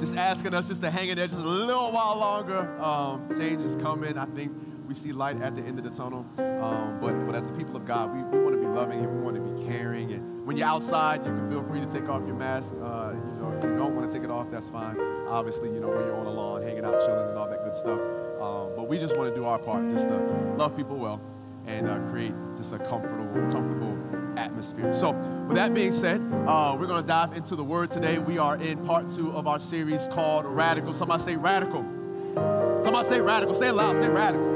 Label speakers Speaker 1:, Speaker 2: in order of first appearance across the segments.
Speaker 1: just asking us just to hang in there just a little while longer. Change is coming. I think we see light at the end of the tunnel. But as the people of God, we want to be loving and we want to be caring. And when you're outside, you can feel free to take off your mask. If you don't want to take it off, that's fine. Obviously, when you're on the lawn, hanging out, chilling, and all that good stuff. But we just want to do our part, just to love people well and create just a comfortable atmosphere. So with that being said, we're going to dive into the word today. We are in part 2 of our series called Radical. Somebody say radical. Somebody say radical. Say it loud. Say radical.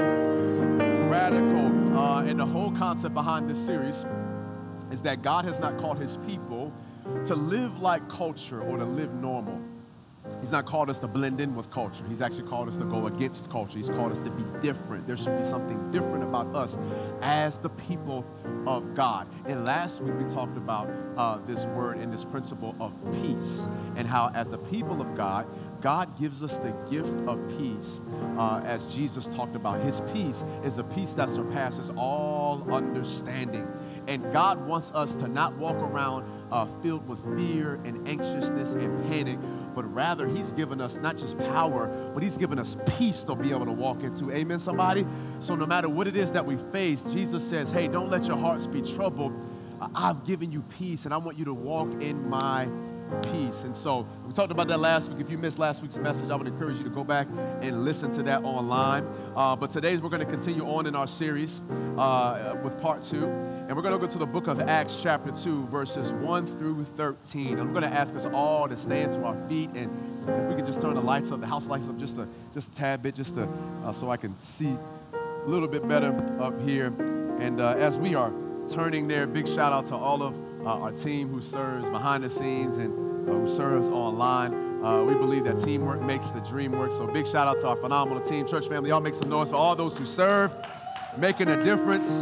Speaker 1: Radical. And the whole concept behind this series is that God has not called his people to live like culture or to live normal. He's not called us to blend in with culture. He's actually called us to go against culture. He's called us to be different. There should be something different about us as the people of God. And last week we talked about this word and this principle of peace, and how as the people of God, God gives us the gift of peace. As Jesus talked about, his peace is a peace that surpasses all understanding. And God wants us to not walk around filled with fear and anxiousness and panic, but rather he's given us not just power, but he's given us peace to be able to walk into. Amen, somebody? So no matter what it is that we face, Jesus says, hey, don't let your hearts be troubled. I've given you peace, and I want you to walk in my peace. And so we talked about that last week. If you missed last week's message, I would encourage you to go back and listen to that online. But today we're going to continue on in our series with part 2. And we're going to go to the book of Acts chapter 2, verses 1 through 13. I'm going to ask us all to stand to our feet. And if we could just turn the lights up, the house lights up just a tad bit, so I can see a little bit better up here. And as we are turning there, big shout out to all of our team who serves behind the scenes and who serves online. We believe that teamwork makes the dream work. So big shout out to our phenomenal team. Church family, y'all make some noise for all those who serve, making a difference.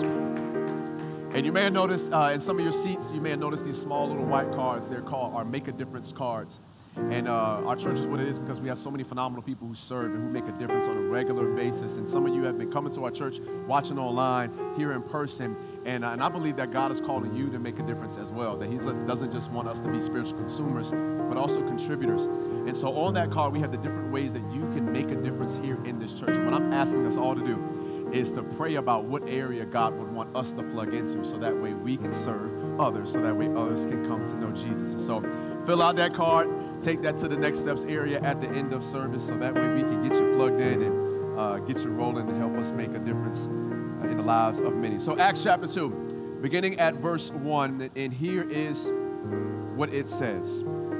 Speaker 1: And you may have noticed in some of your seats, you may have noticed these small little white cards. They're called our Make a Difference cards. And our church is what it is because we have so many phenomenal people who serve and who make a difference on a regular basis. And some of you have been coming to our church, watching online, here in person. And I believe that God is calling you to make a difference as well, that he doesn't just want us to be spiritual consumers, but also contributors. And so on that card, we have the different ways that you can make a difference here in this church. And what I'm asking us all to do is to pray about what area God would want us to plug into, so that way we can serve others, so that way others can come to know Jesus. And so fill out that card, take that to the next steps area at the end of service, so that way we can get you plugged in and get you rolling to help us make a difference in the lives of many. So Acts chapter 2, beginning at verse 1, and here is what it says.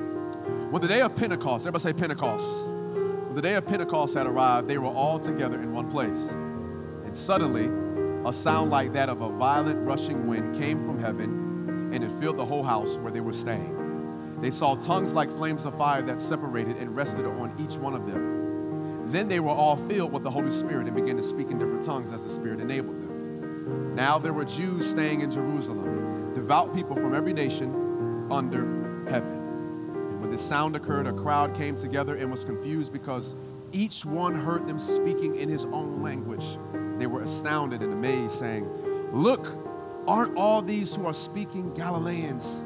Speaker 1: When the day of Pentecost, everybody say Pentecost. When the day of Pentecost had arrived, they were all together in one place. And suddenly, a sound like that of a violent rushing wind came from heaven, and it filled the whole house where they were staying. They saw tongues like flames of fire that separated and rested on each one of them. Then they were all filled with the Holy Spirit and began to speak in different tongues as the Spirit enabled them. Now there were Jews staying in Jerusalem, devout people from every nation under heaven. And when this sound occurred, a crowd came together and was confused because each one heard them speaking in his own language. They were astounded and amazed, saying, "Look, aren't all these who are speaking Galileans?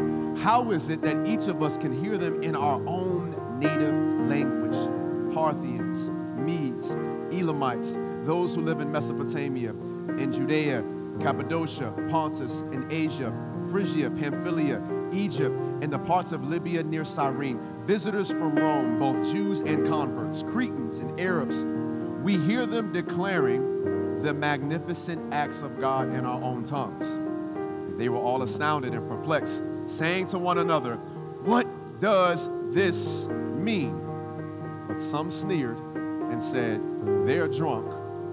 Speaker 1: How is it that each of us can hear them in our own native language? Parthians, Medes, Elamites, those who live in Mesopotamia, in Judea, Cappadocia, Pontus, in Asia, Phrygia, Pamphylia, Egypt, and the parts of Libya near Cyrene, visitors from Rome, both Jews and converts, Cretans and Arabs. We hear them declaring the magnificent acts of God in our own tongues." They were all astounded and perplexed, saying to one another, "What does this mean?" But some sneered and said, "They're drunk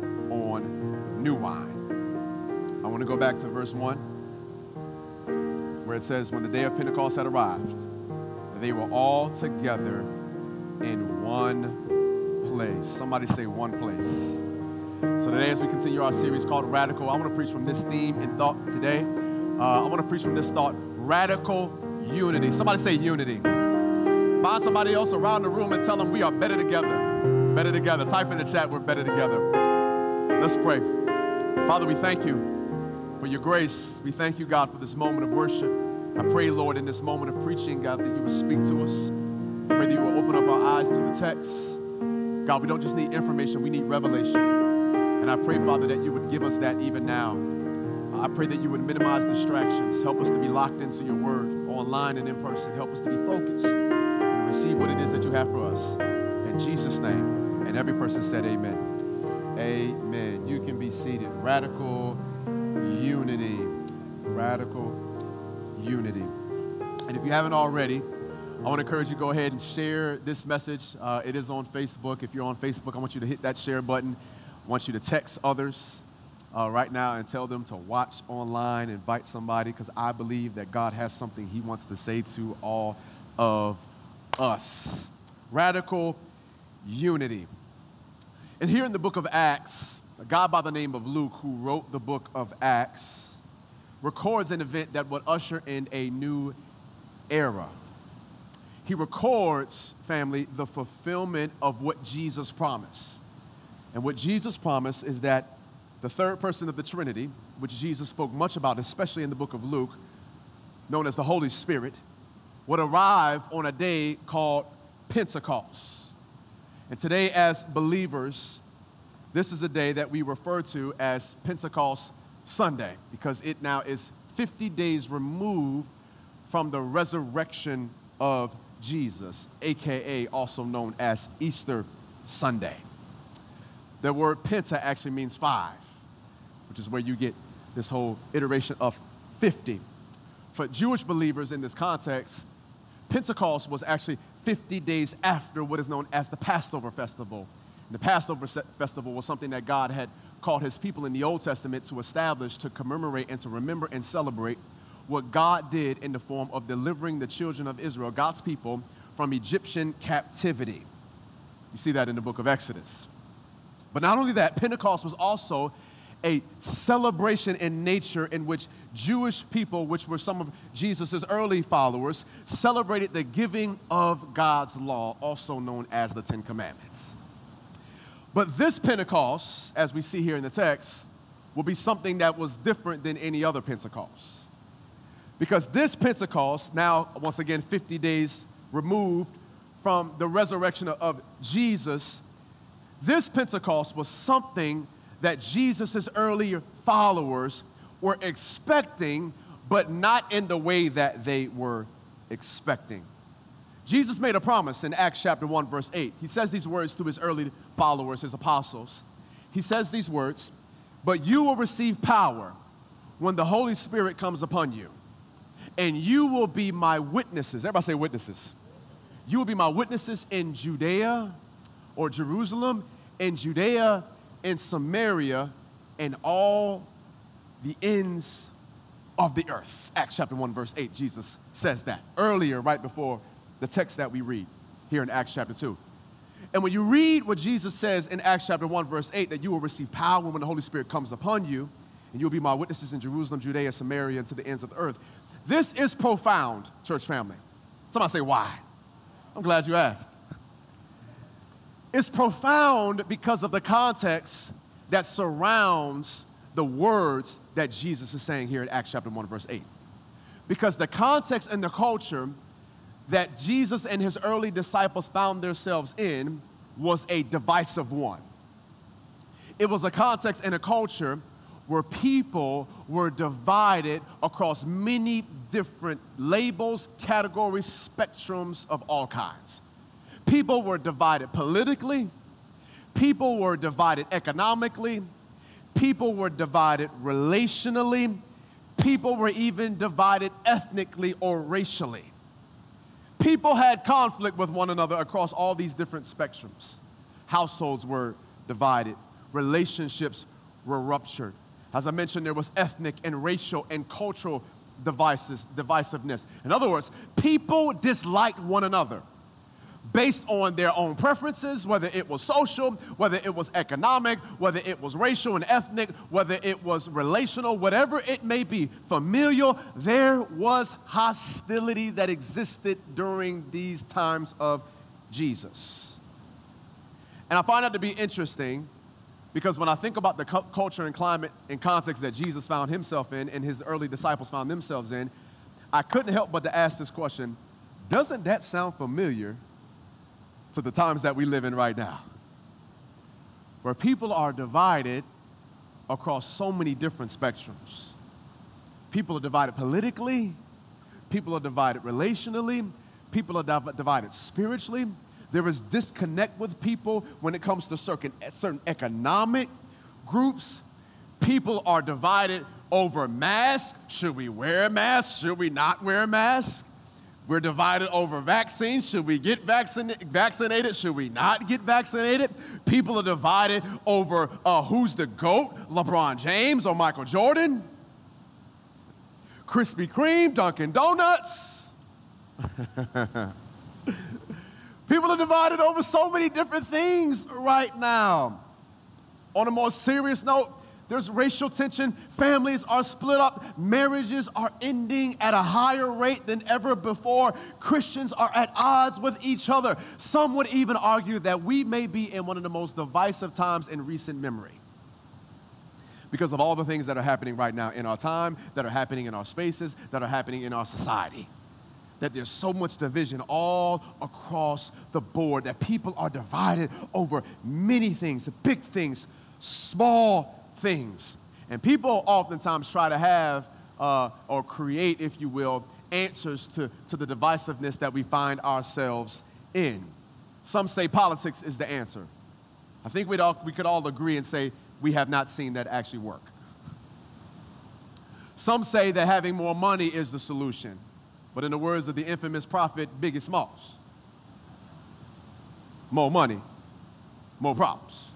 Speaker 1: on new wine." I want to go back to verse 1, where it says, when the day of Pentecost had arrived, they were all together in one place. Somebody say one place. So today, as we continue our series called Radical, I want to preach from this theme and thought today. I want to preach from this thought, radical unity. Somebody say unity. Find somebody else around the room and tell them we are better together. Better together. Type in the chat, we're better together. Let's pray. Father, we thank you for your grace. We thank you, God, for this moment of worship. I pray, Lord, in this moment of preaching, God, that you would speak to us. Pray that you will open up our eyes to the text. God, we don't just need information, we need revelation. And I pray, Father, that you would give us that even now. I pray that you would minimize distractions. Help us to be locked into your word, online and in person. Help us to be focused and receive what it is that you have for us. In Jesus' name. And every person said amen. Amen. You can be seated. Radical unity. Radical unity. And if you haven't already, I want to encourage you to go ahead and share this message. It is on Facebook. If you're on Facebook, I want you to hit that share button. I want you to text others right now and tell them to watch online, invite somebody, because I believe that God has something he wants to say to all of us. Radical unity. And here in the book of Acts, a guy by the name of Luke, who wrote the book of Acts, records an event that would usher in a new era. He records, family, the fulfillment of what Jesus promised. And what Jesus promised is that the third person of the Trinity, which Jesus spoke much about, especially in the book of Luke, known as the Holy Spirit, would arrive on a day called Pentecost. And today, as believers, this is a day that we refer to as Pentecost Sunday, because it now is 50 days removed from the resurrection of Jesus, aka also known as Easter Sunday. The word penta actually means 5, which is where you get this whole iteration of 50. For Jewish believers in this context, Pentecost was actually 50 days after what is known as the Passover festival. And the Passover festival was something that God had called his people in the Old Testament to establish, to commemorate, and to remember and celebrate what God did in the form of delivering the children of Israel, God's people, from Egyptian captivity. You see that in the book of Exodus. But not only that, Pentecost was also a celebration in nature in which Jewish people, which were some of Jesus' early followers, celebrated the giving of God's law, also known as the Ten Commandments. But this Pentecost, as we see here in the text, will be something that was different than any other Pentecost. Because this Pentecost, now, once again, 50 days removed from the resurrection of Jesus, this Pentecost was something that Jesus' earlier followers were expecting, but not in the way that they were expecting. Jesus made a promise in Acts chapter 1, verse 8. He says these words to his early followers, his apostles. He says these words, "But you will receive power when the Holy Spirit comes upon you, and you will be my witnesses." Everybody say witnesses. You will be my witnesses in Judea or Jerusalem, in Judea, in Samaria, and all the ends of the earth. Acts chapter 1, verse 8, Jesus says that earlier, right before the text that we read here in Acts chapter 2. And when you read what Jesus says in Acts chapter 1, verse 8, that you will receive power when the Holy Spirit comes upon you, and you'll be my witnesses in Jerusalem, Judea, Samaria, and to the ends of the earth. This is profound, church family. Somebody say, why? I'm glad you asked. It's profound because of the context that surrounds the words that Jesus is saying here in Acts chapter 1, verse 8. Because the context and the culture that Jesus and his early disciples found themselves in was a divisive one. It was a context and a culture where people were divided across many different labels, categories, spectrums of all kinds. People were divided politically. People were divided economically. People were divided relationally. People were even divided ethnically or racially. People had conflict with one another across all these different spectrums. Households were divided. Relationships were ruptured. As I mentioned, there was ethnic and racial and cultural divisiveness. In other words, people disliked one another based on their own preferences, whether it was social, whether it was economic, whether it was racial and ethnic, whether it was relational, whatever it may be, familial. There was hostility that existed during these times of Jesus. And I find that to be interesting because when I think about the culture and climate and context that Jesus found himself in and his early disciples found themselves in, I couldn't help but to ask this question: doesn't that sound familiar to the times that we live in right now, where people are divided across so many different spectrums. People are divided politically, people are divided relationally, people are divided spiritually. There is disconnect with people when it comes to certain economic groups. People are divided over masks. Should we wear a mask? Should we not wear a mask? We're divided over vaccines. Should we get vaccinated? Should we not get vaccinated? People are divided over who's the GOAT, LeBron James or Michael Jordan? Krispy Kreme, Dunkin' Donuts. People are divided over so many different things right now. On a more serious note, there's racial tension. Families are split up. Marriages are ending at a higher rate than ever before. Christians are at odds with each other. Some would even argue that we may be in one of the most divisive times in recent memory because of all the things that are happening right now in our time, that are happening in our spaces, that are happening in our society. That there's so much division all across the board, that people are divided over many things, big things, small things. And people oftentimes try to have or create, if you will, answers to the divisiveness that we find ourselves in. Some say politics is the answer. I think we could all agree and say we have not seen that actually work. Some say that having more money is the solution. But in the words of the infamous prophet Biggie Smalls, more money, more problems.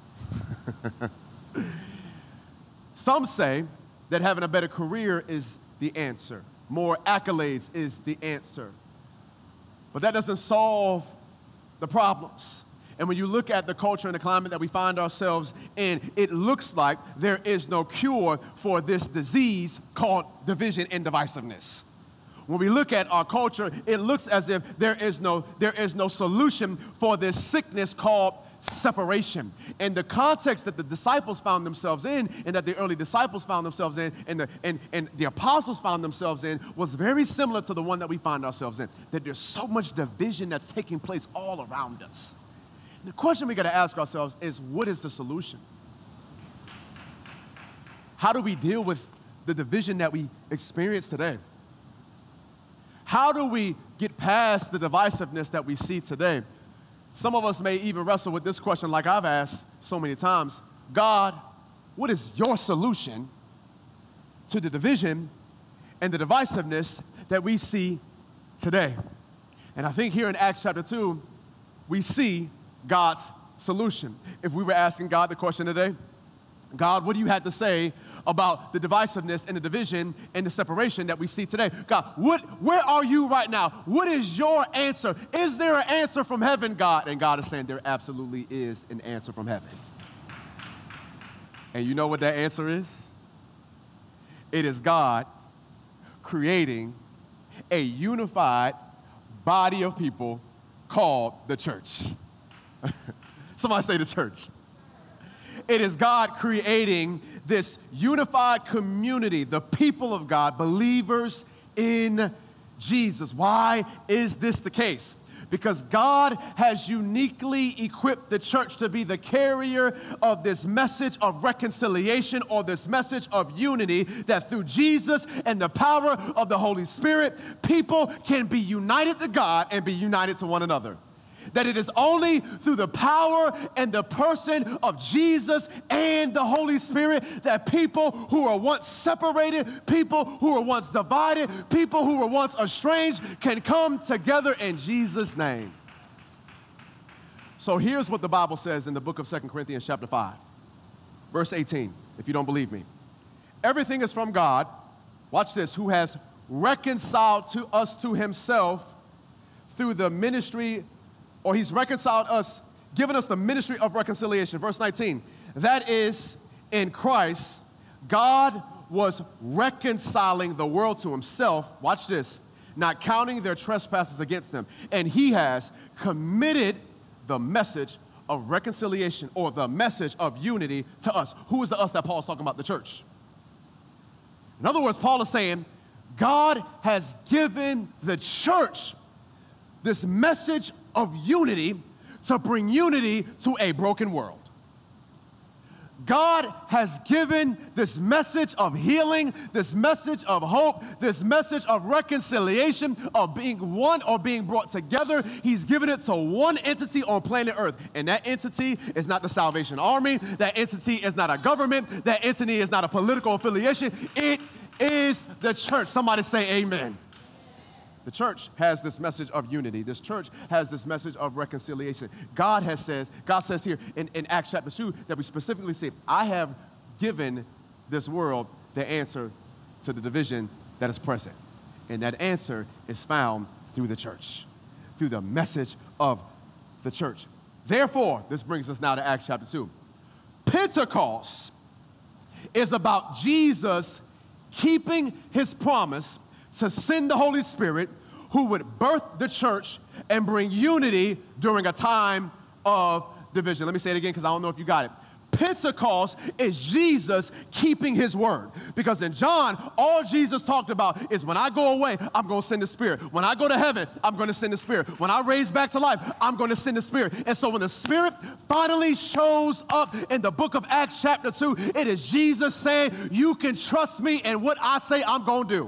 Speaker 1: Some say that having a better career is the answer. More accolades is the answer. But that doesn't solve the problems. And when you look at the culture and the climate that we find ourselves in, it looks like there is no cure for this disease called division and divisiveness. When we look at our culture, it looks as if there is no solution for this sickness called separation. And the context that the disciples found themselves in, and that the early disciples found themselves in, and the apostles found themselves in, was very similar to the one that we find ourselves in. That there's so much division that's taking place all around us. And the question we got to ask ourselves is, what is the solution? How do we deal with the division that we experience today? How do we get past the divisiveness that we see today? Some of us may even wrestle with this question like I've asked so many times. God, what is your solution to the division and the divisiveness that we see today? And I think here in Acts chapter 2, we see God's solution. If we were asking God the question today, God, what do you have to say about the divisiveness and the division and the separation that we see today? God, where are you right now? What is your answer? Is there an answer from heaven, God? And God is saying there absolutely is an answer from heaven. And you know what that answer is? It is God creating a unified body of people called the church. Somebody say the church. It is God creating this unified community, the people of God, believers in Jesus. Why is this the case? Because God has uniquely equipped the church to be the carrier of this message of reconciliation, or this message of unity, that through Jesus and the power of the Holy Spirit, people can be united to God and be united to one another. That it is only through the power and the person of Jesus and the Holy Spirit that people who are once separated, people who were once divided, people who were once estranged can come together in Jesus' name. So here's what the Bible says in the book of 2 Corinthians chapter 5, verse 18, if you don't believe me. Everything is from God, watch this, who has reconciled to us to himself through the ministry, or he's reconciled us, given us the ministry of reconciliation. Verse 19, that is, in Christ, God was reconciling the world to himself, watch this, not counting their trespasses against them. And he has committed the message of reconciliation, or the message of unity, to us. Who is the us that Paul's talking about? The church. In other words, Paul is saying, God has given the church this message of unity to bring unity to a broken world. God has given this message of healing, this message of hope, this message of reconciliation, of being one or being brought together. He's given it to one entity on planet Earth. And that entity is not the Salvation Army. That entity is not a government. That entity is not a political affiliation. It is the church. Somebody say amen. The church has this message of unity. This church has this message of reconciliation. God says here in Acts chapter 2 that we specifically say, I have given this world the answer to the division that is present. And that answer is found through the church, through the message of the church. Therefore, this brings us now to Acts chapter 2. Pentecost is about Jesus keeping his promise to send the Holy Spirit who would birth the church and bring unity during a time of division. Let me say it again because I don't know if you got it. Pentecost is Jesus keeping his word. Because in John, all Jesus talked about is when I go away, I'm going to send the Spirit. When I go to heaven, I'm going to send the Spirit. When I raise back to life, I'm going to send the Spirit. And so when the Spirit finally shows up in the book of Acts chapter 2, it is Jesus saying, you can trust me and what I say I'm going to do.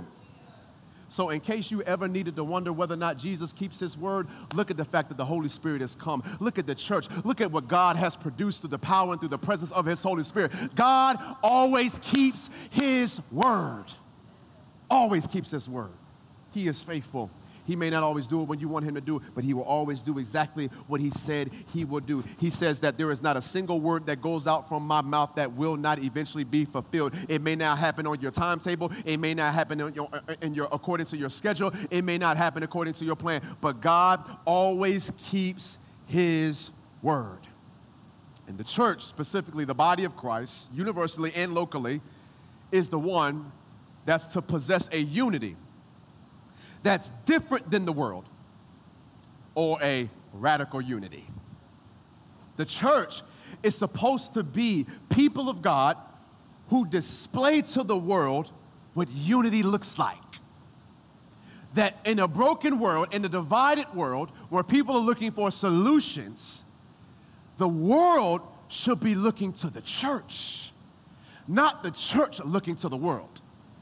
Speaker 1: So in case you ever needed to wonder whether or not Jesus keeps his word, look at the fact that the Holy Spirit has come. Look at the church. Look at what God has produced through the power and through the presence of his Holy Spirit. God always keeps his word. Always keeps his word. He is faithful. He may not always do it when you want him to do it, but he will always do exactly what he said he would do. He says that there is not a single word that goes out from my mouth that will not eventually be fulfilled. It may not happen on your timetable. It may not happen according to your schedule. It may not happen according to your plan, but God always keeps his word. And the church, specifically the body of Christ, universally and locally, is the one that's to possess a unity that's different than the world, or a radical unity. The church is supposed to be people of God who display to the world what unity looks like. That in a broken world, in a divided world, where people are looking for solutions, the world should be looking to the church, not the church looking to the world.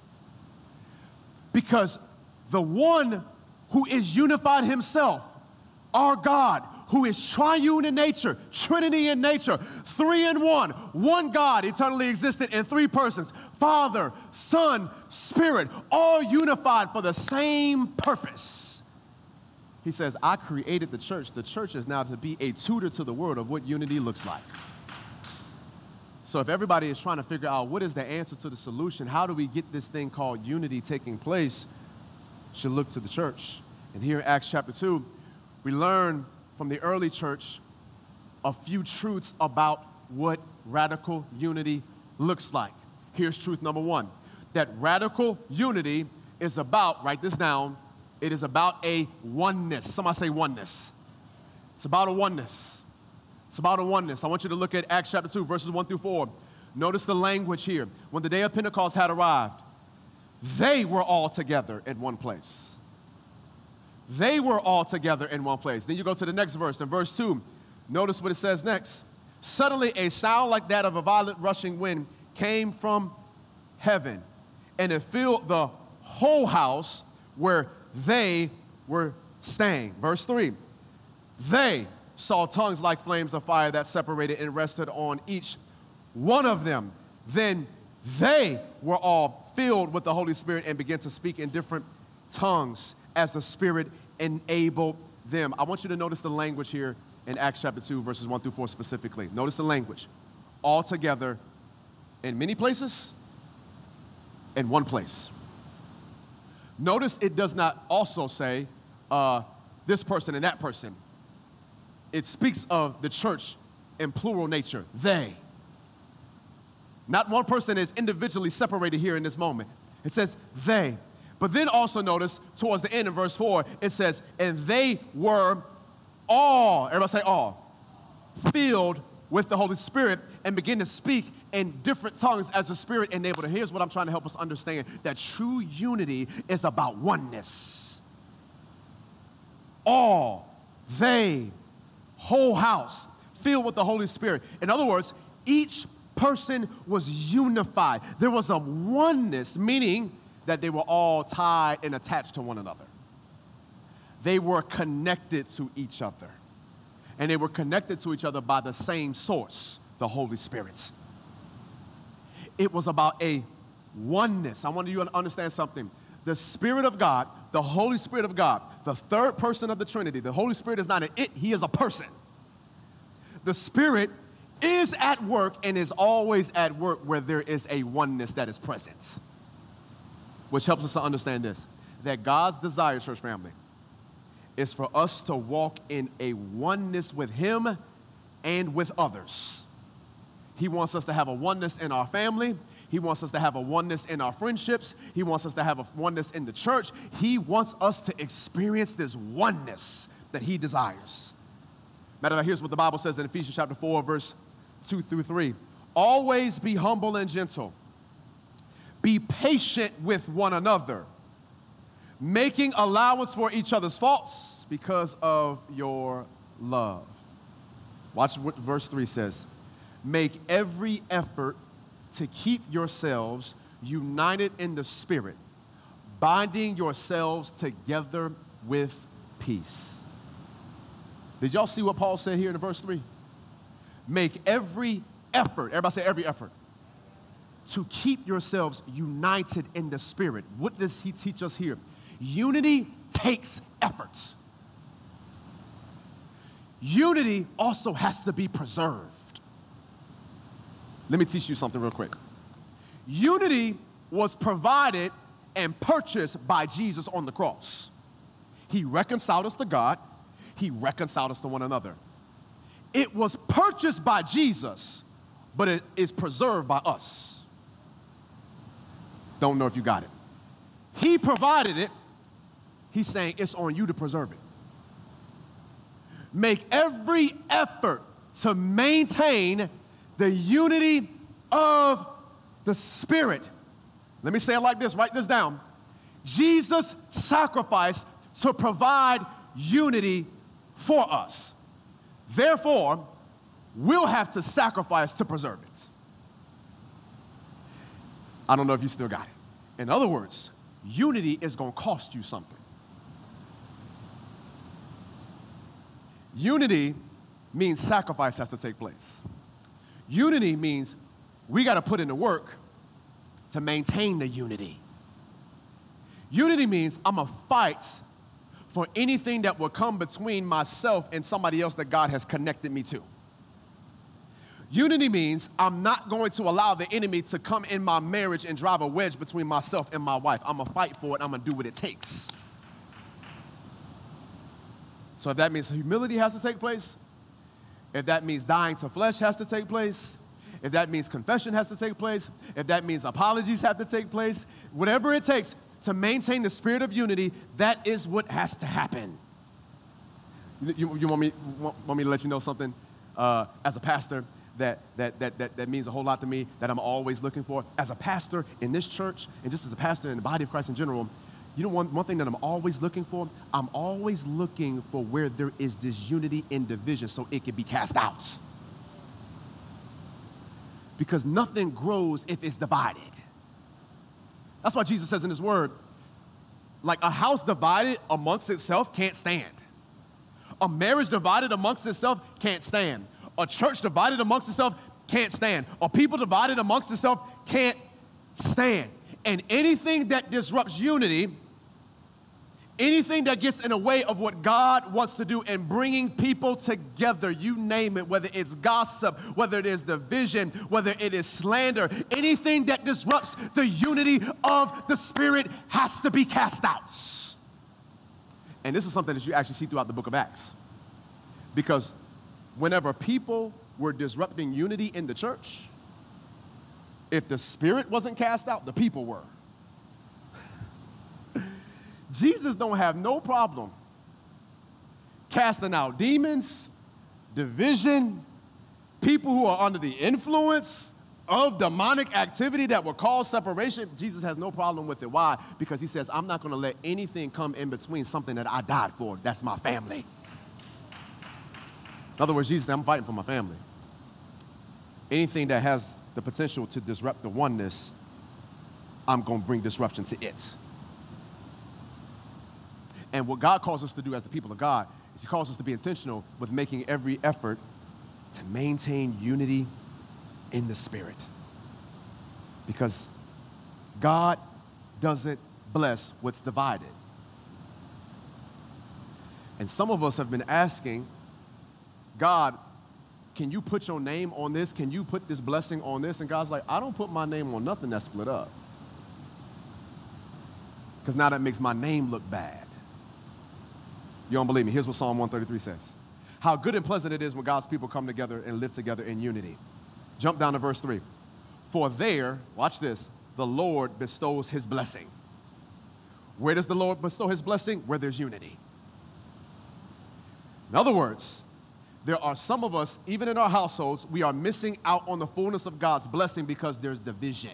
Speaker 1: Because the one who is unified himself, our God, who is triune in nature, Trinity in nature, 3 in 1, one God, eternally existent in 3 persons, Father, Son, Spirit, all unified for the same purpose. He says, I created the church. The church is now to be a tutor to the world of what unity looks like. So if everybody is trying to figure out what is the answer to the solution, how do we get this thing called unity taking place, should look to the church. And here in Acts chapter 2, we learn from the early church a few truths about what radical unity looks like. Here's truth number 1, that radical unity is about, write this down, it is about a oneness. Somebody say oneness. It's about a oneness. It's about a oneness. I want you to look at Acts chapter 2, verses 1 through 4. Notice the language here. When the day of Pentecost had arrived, they were all together in one place. They were all together in one place. Then you go to the next verse. In verse 2, notice what it says next. Suddenly a sound like that of a violent rushing wind came from heaven, and it filled the whole house where they were staying. Verse 3, they saw tongues like flames of fire that separated and rested on each one of them. Then they were all filled with the Holy Spirit and began to speak in different tongues as the Spirit enabled them. I want you to notice the language here in Acts chapter 2, verses 1 through 4 specifically. Notice the language. All together in many places, in one place. Notice it does not also say this person and that person. It speaks of the church in plural nature, they. Not one person is individually separated here in this moment. It says they. But then also notice towards the end in verse 4, it says, and they were all, everybody say all, filled with the Holy Spirit and begin to speak in different tongues as the Spirit enabled them. Here's what I'm trying to help us understand, that true unity is about oneness. All, they, whole house filled with the Holy Spirit. In other words, each person was unified. There was a oneness, meaning that they were all tied and attached to one another. They were connected to each other. And they were connected to each other by the same source, the Holy Spirit. It was about a oneness. I want you to understand something. The Spirit of God, the Holy Spirit of God, the third person of the Trinity, the Holy Spirit is not an it, he is a person. The Spirit is at work and is always at work where there is a oneness that is present. Which helps us to understand this, that God's desire, church family, is for us to walk in a oneness with him and with others. He wants us to have a oneness in our family. He wants us to have a oneness in our friendships. He wants us to have a oneness in the church. He wants us to experience this oneness that he desires. Matter of fact, here's what the Bible says in Ephesians chapter 4, verse 2 through 3. Always be humble and gentle. Be patient with one another, making allowance for each other's faults because of your love. Watch what verse 3 says. Make every effort to keep yourselves united in the Spirit, binding yourselves together with peace. Did y'all see what Paul said here in verse 3? Make every effort, everybody say every effort, to keep yourselves united in the Spirit. What does he teach us here? Unity takes effort. Unity also has to be preserved. Let me teach you something real quick. Unity was provided and purchased by Jesus on the cross. He reconciled us to God. He reconciled us to one another. It was purchased by Jesus, but it is preserved by us. Don't know if you got it. He provided it. He's saying it's on you to preserve it. Make every effort to maintain the unity of the Spirit. Let me say it like this, write this down. Jesus sacrificed to provide unity for us. Therefore, we'll have to sacrifice to preserve it. I don't know if you still got it. In other words, unity is going to cost you something. Unity means sacrifice has to take place. Unity means we got to put in the work to maintain the unity. Unity means I'm going to fight for anything that will come between myself and somebody else that God has connected me to. Unity means I'm not going to allow the enemy to come in my marriage and drive a wedge between myself and my wife. I'm going to fight for it. I'm going to do what it takes. So if that means humility has to take place, if that means dying to flesh has to take place, if that means confession has to take place, if that means apologies have to take place, whatever it takes to maintain the spirit of unity, that is what has to happen. You want me to let you know something? As a pastor, that means a whole lot to me, that I'm always looking for. As a pastor in this church, and just as a pastor in the body of Christ in general, you know one thing that I'm always looking for? I'm always looking for where there is this unity in division so it can be cast out. Because nothing grows if it's divided. That's why Jesus says in his word, like a house divided amongst itself can't stand. A marriage divided amongst itself can't stand. A church divided amongst itself can't stand. A people divided amongst itself can't stand. And anything that disrupts unity, anything that gets in the way of what God wants to do in bringing people together, you name it, whether it's gossip, whether it is division, whether it is slander, anything that disrupts the unity of the Spirit has to be cast out. And this is something that you actually see throughout the book of Acts. Because whenever people were disrupting unity in the church, if the Spirit wasn't cast out, the people were. Jesus don't have no problem casting out demons, division, people who are under the influence of demonic activity that will cause separation. Jesus has no problem with it. Why? Because he says, I'm not going to let anything come in between something that I died for. That's my family. In other words, Jesus said, I'm fighting for my family. Anything that has the potential to disrupt the oneness, I'm going to bring disruption to it. And what God calls us to do as the people of God is he calls us to be intentional with making every effort to maintain unity in the Spirit. Because God doesn't bless what's divided. And some of us have been asking, God, can you put your name on this? Can you put this blessing on this? And God's like, I don't put my name on nothing that's split up. Because now that makes my name look bad. You don't believe me? Here's what Psalm 133 says. How good and pleasant it is when God's people come together and live together in unity. Jump down to verse 3. For there, watch this, the Lord bestows his blessing. Where does the Lord bestow his blessing? Where there's unity. In other words, there are some of us, even in our households, we are missing out on the fullness of God's blessing because there's division.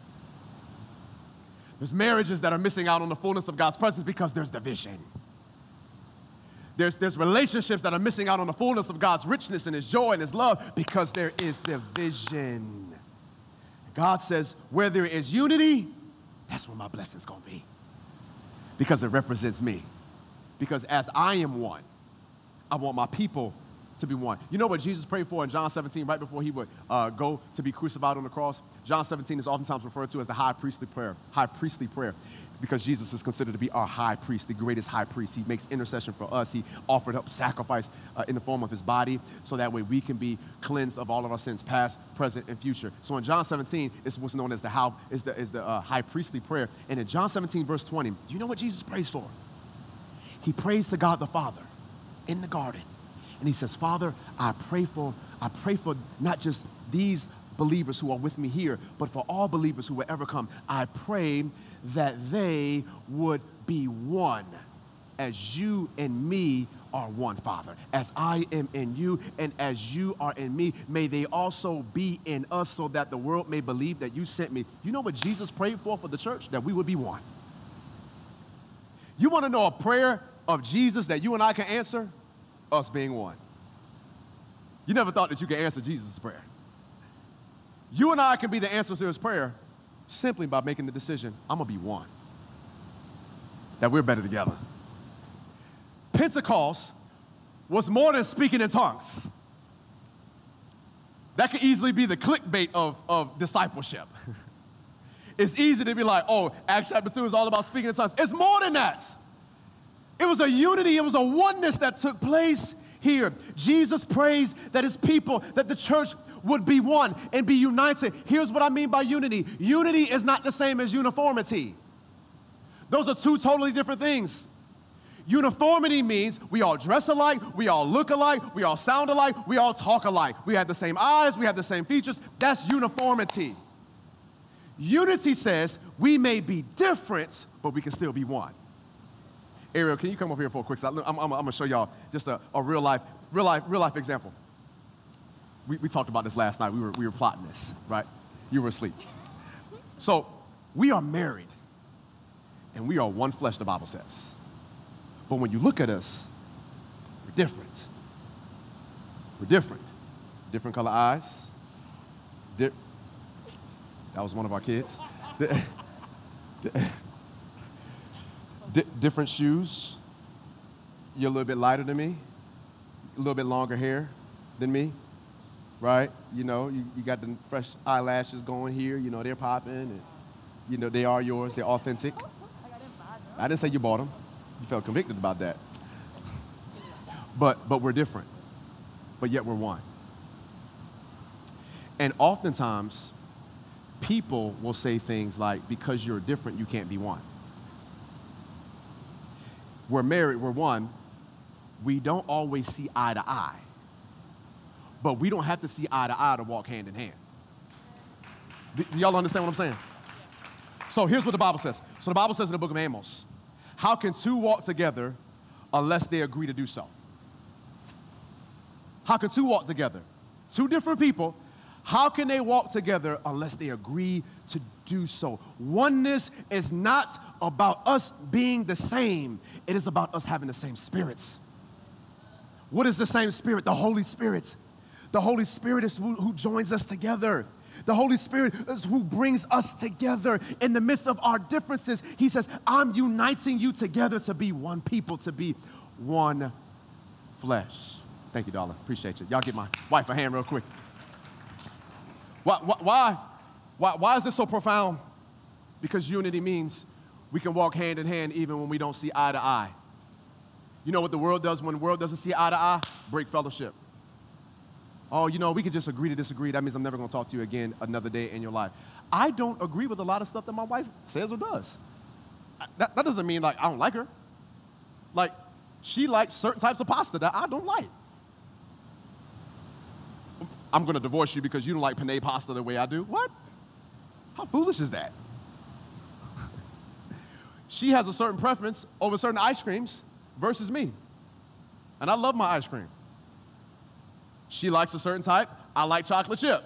Speaker 1: There's marriages that are missing out on the fullness of God's presence because there's division. There's relationships that are missing out on the fullness of God's richness and his joy and his love because there is division. God says, where there is unity, that's where my blessing's going to be. Because it represents me. Because as I am one, I want my people to be one. You know what Jesus prayed for in John 17, right before he would go to be crucified on the cross? John 17 is oftentimes referred to as the high priestly prayer, because Jesus is considered to be our high priest, the greatest high priest. He makes intercession for us. He offered up sacrifice in the form of his body so that way we can be cleansed of all of our sins, past, present, and future. So in John 17, it's what's known as the high priestly prayer. And in John 17, verse 20, do you know what Jesus prays for? He prays to God the Father in the garden. And he says, Father, I pray for not just these believers who are with me here, but for all believers who will ever come. I pray that they would be one as you and me are one, Father. As I am in you and as you are in me, may they also be in us so that the world may believe that you sent me. You know what Jesus prayed for the church? That we would be one. You want to know a prayer of Jesus that you and I can answer? Us being one. You never thought that you could answer Jesus' prayer. You and I can be the answer to his prayer simply by making the decision, I'm going to be one. That we're better together. Pentecost was more than speaking in tongues. That could easily be the clickbait of discipleship. It's easy to be like, oh, Acts chapter 2 is all about speaking in tongues. It's more than that. It was a unity, it was a oneness that took place here. Jesus prays that his people, that the church would be one and be united. Here's what I mean by unity. Unity is not the same as uniformity. Those are two totally different things. Uniformity means we all dress alike, we all look alike, we all sound alike, we all talk alike. We have the same eyes, we have the same features. That's uniformity. Unity says we may be different, but we can still be one. Ariel, can you come up here for a quick second? I'm going to show y'all just a real life example. We talked about this last night. We were plotting this, right? You were asleep. So we are married, and we are one flesh, the Bible says. But when you look at us, we're different. We're different. Different color eyes. That was one of our kids. Different shoes. You're a little bit lighter than me. A little bit longer hair than me, right? You know, you got the fresh eyelashes going here. You know, they're popping. And, you know, they are yours. They're authentic. I didn't say you bought them. You felt convicted about that. But we're different. But yet we're one. And oftentimes, people will say things like, because you're different, you can't be one. We're married, we're one. We don't always see eye to eye. But we don't have to see eye to eye to walk hand in hand. Do y'all understand what I'm saying? So here's what the Bible says. So the Bible says in the book of Amos, how can two walk together unless they agree to do so? How can two walk together? Two different people. How can they walk together unless they agree to do so? Oneness is not about us being the same. It is about us having the same spirits. What is the same Spirit? The Holy Spirit. The Holy Spirit is who joins us together. The Holy Spirit is who brings us together in the midst of our differences. He says, I'm uniting you together to be one people, to be one flesh. Thank you, darling. Appreciate you. Y'all give my wife a hand real quick. Why is this so profound? Because unity means we can walk hand in hand even when we don't see eye to eye. You know what the world does when the world doesn't see eye to eye? Break fellowship. Oh, you know, we could just agree to disagree. That means I'm never going to talk to you again another day in your life. I don't agree with a lot of stuff that my wife says or does. That doesn't mean, like, I don't like her. Like, she likes certain types of pasta that I don't like. I'm going to divorce you because you don't like penne pasta the way I do. What? How foolish is that? She has a certain preference over certain ice creams versus me. And I love my ice cream. She likes a certain type. I like chocolate chip.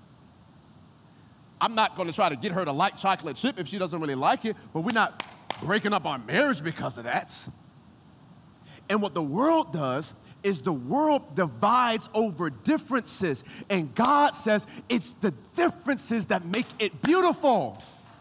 Speaker 1: I'm not going to try to get her to like chocolate chip if she doesn't really like it, but we're not breaking up our marriage because of that. And what the world does is the world divides over differences, and God says it's the differences that make it beautiful.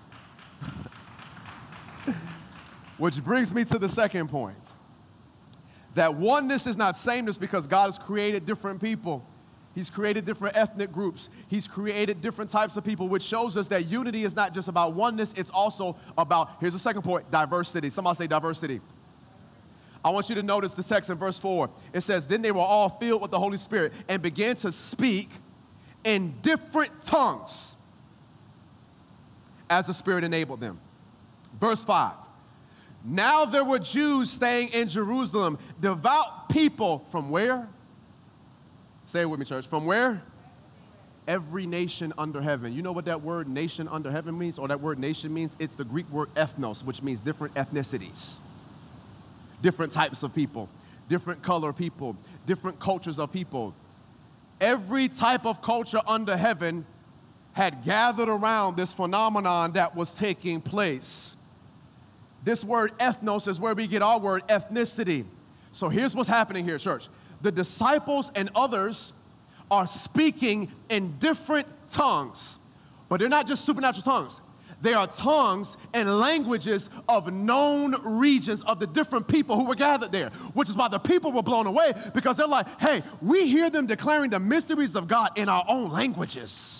Speaker 1: Which brings me to the second point. That oneness is not sameness because God has created different people. He's created different ethnic groups. He's created different types of people, which shows us that unity is not just about oneness, it's also about, here's the second point, diversity. Somebody say diversity. I want you to notice the text in verse 4. It says, then they were all filled with the Holy Spirit and began to speak in different tongues as the Spirit enabled them. Verse 5. Now there were Jews staying in Jerusalem, devout people from where? Say it with me, church. From where? Every nation under heaven. You know what that word nation under heaven means, or that word nation means? It's the Greek word ethnos, which means different ethnicities, different types of people, different color people, different cultures of people. Every type of culture under heaven had gathered around this phenomenon that was taking place. This word ethnos is where we get our word ethnicity. So here's what's happening here, church. The disciples and others are speaking in different tongues, but they're not just supernatural tongues. They are tongues and languages of known regions of the different people who were gathered there, which is why the people were blown away, because they're like, hey, we hear them declaring the mysteries of God in our own languages.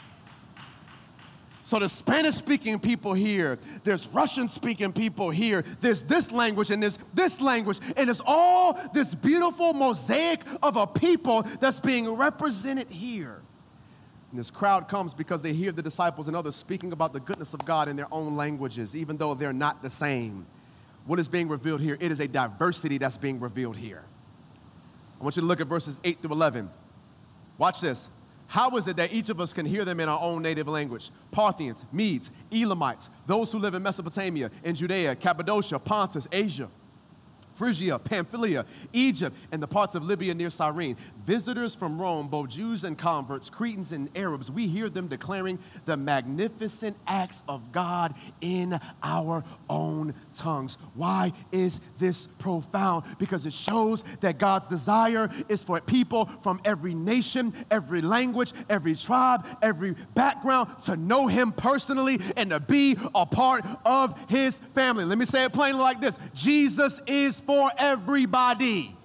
Speaker 1: So there's Spanish-speaking people here, there's Russian-speaking people here, there's this language and there's this language, and it's all this beautiful mosaic of a people that's being represented here. And this crowd comes because they hear the disciples and others speaking about the goodness of God in their own languages, even though they're not the same. What is being revealed here? It is a diversity that's being revealed here. I want you to look at verses 8 through 11. Watch this. How is it that each of us can hear them in our own native language? Parthians, Medes, Elamites, those who live in Mesopotamia, in Judea, Cappadocia, Pontus, Asia, Phrygia, Pamphylia, Egypt, and the parts of Libya near Cyrene. Visitors from Rome, both Jews and converts, Cretans and Arabs, we hear them declaring the magnificent acts of God in our own tongues. Why is this profound? Because it shows that God's desire is for people from every nation, every language, every tribe, every background to know him personally and to be a part of his family. Let me say it plainly like this. Jesus is for everybody.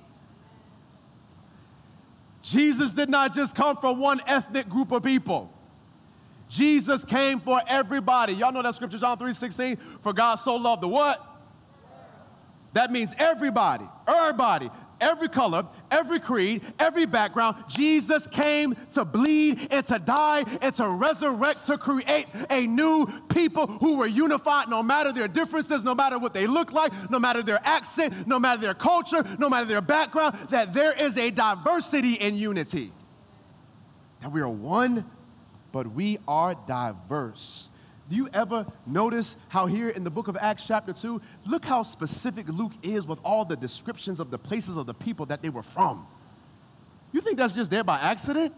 Speaker 1: Jesus did not just come from one ethnic group of people. Jesus came for everybody. Y'all know that scripture, John 3:16, for God so loved the what? That means everybody, every color, every creed, every background. Jesus came to bleed and to die and to resurrect, to create a new people who were unified no matter their differences, no matter what they look like, no matter their accent, no matter their culture, no matter their background, that there is a diversity in unity. That we are one, but we are diverse. Do you ever notice how here in the book of Acts chapter 2, look how specific Luke is with all the descriptions of the places of the people that they were from? You think that's just there by accident?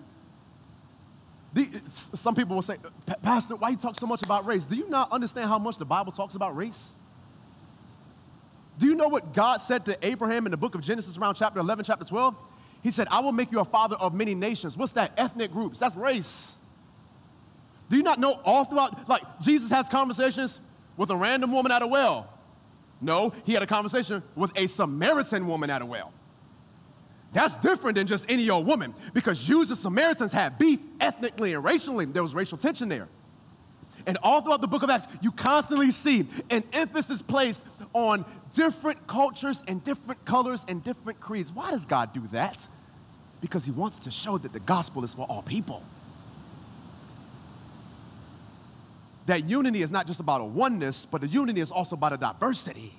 Speaker 1: Some people will say, Pastor, why you talk so much about race? Do you not understand how much the Bible talks about race? Do you know what God said to Abraham in the book of Genesis around chapter 11, chapter 12? He said, I will make you a father of many nations. What's that? Ethnic groups. That's race. Do you not know all throughout, like Jesus has conversations with a random woman at a well? No, he had a conversation with a Samaritan woman at a well. That's different than just any old woman, because Jews and Samaritans had beef ethnically and racially. There was racial tension there. And all throughout the book of Acts, you constantly see an emphasis placed on different cultures and different colors and different creeds. Why does God do that? Because he wants to show that the gospel is for all people. That unity is not just about a oneness, but the unity is also about a diversity.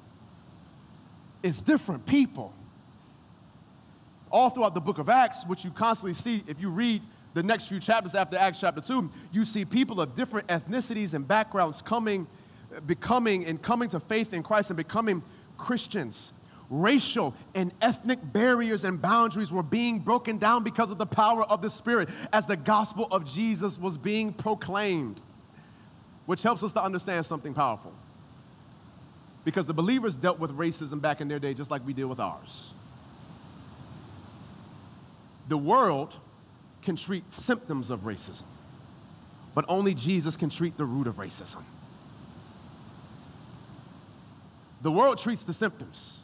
Speaker 1: It's different people. All throughout the book of Acts, which you constantly see, if you read the next few chapters after Acts chapter 2, you see people of different ethnicities and backgrounds coming to faith in Christ and becoming Christians. Racial and ethnic barriers and boundaries were being broken down because of the power of the Spirit as the gospel of Jesus was being proclaimed, which helps us to understand something powerful. Because the believers dealt with racism back in their day just like we deal with ours. The world can treat symptoms of racism, but only Jesus can treat the root of racism. The world treats the symptoms.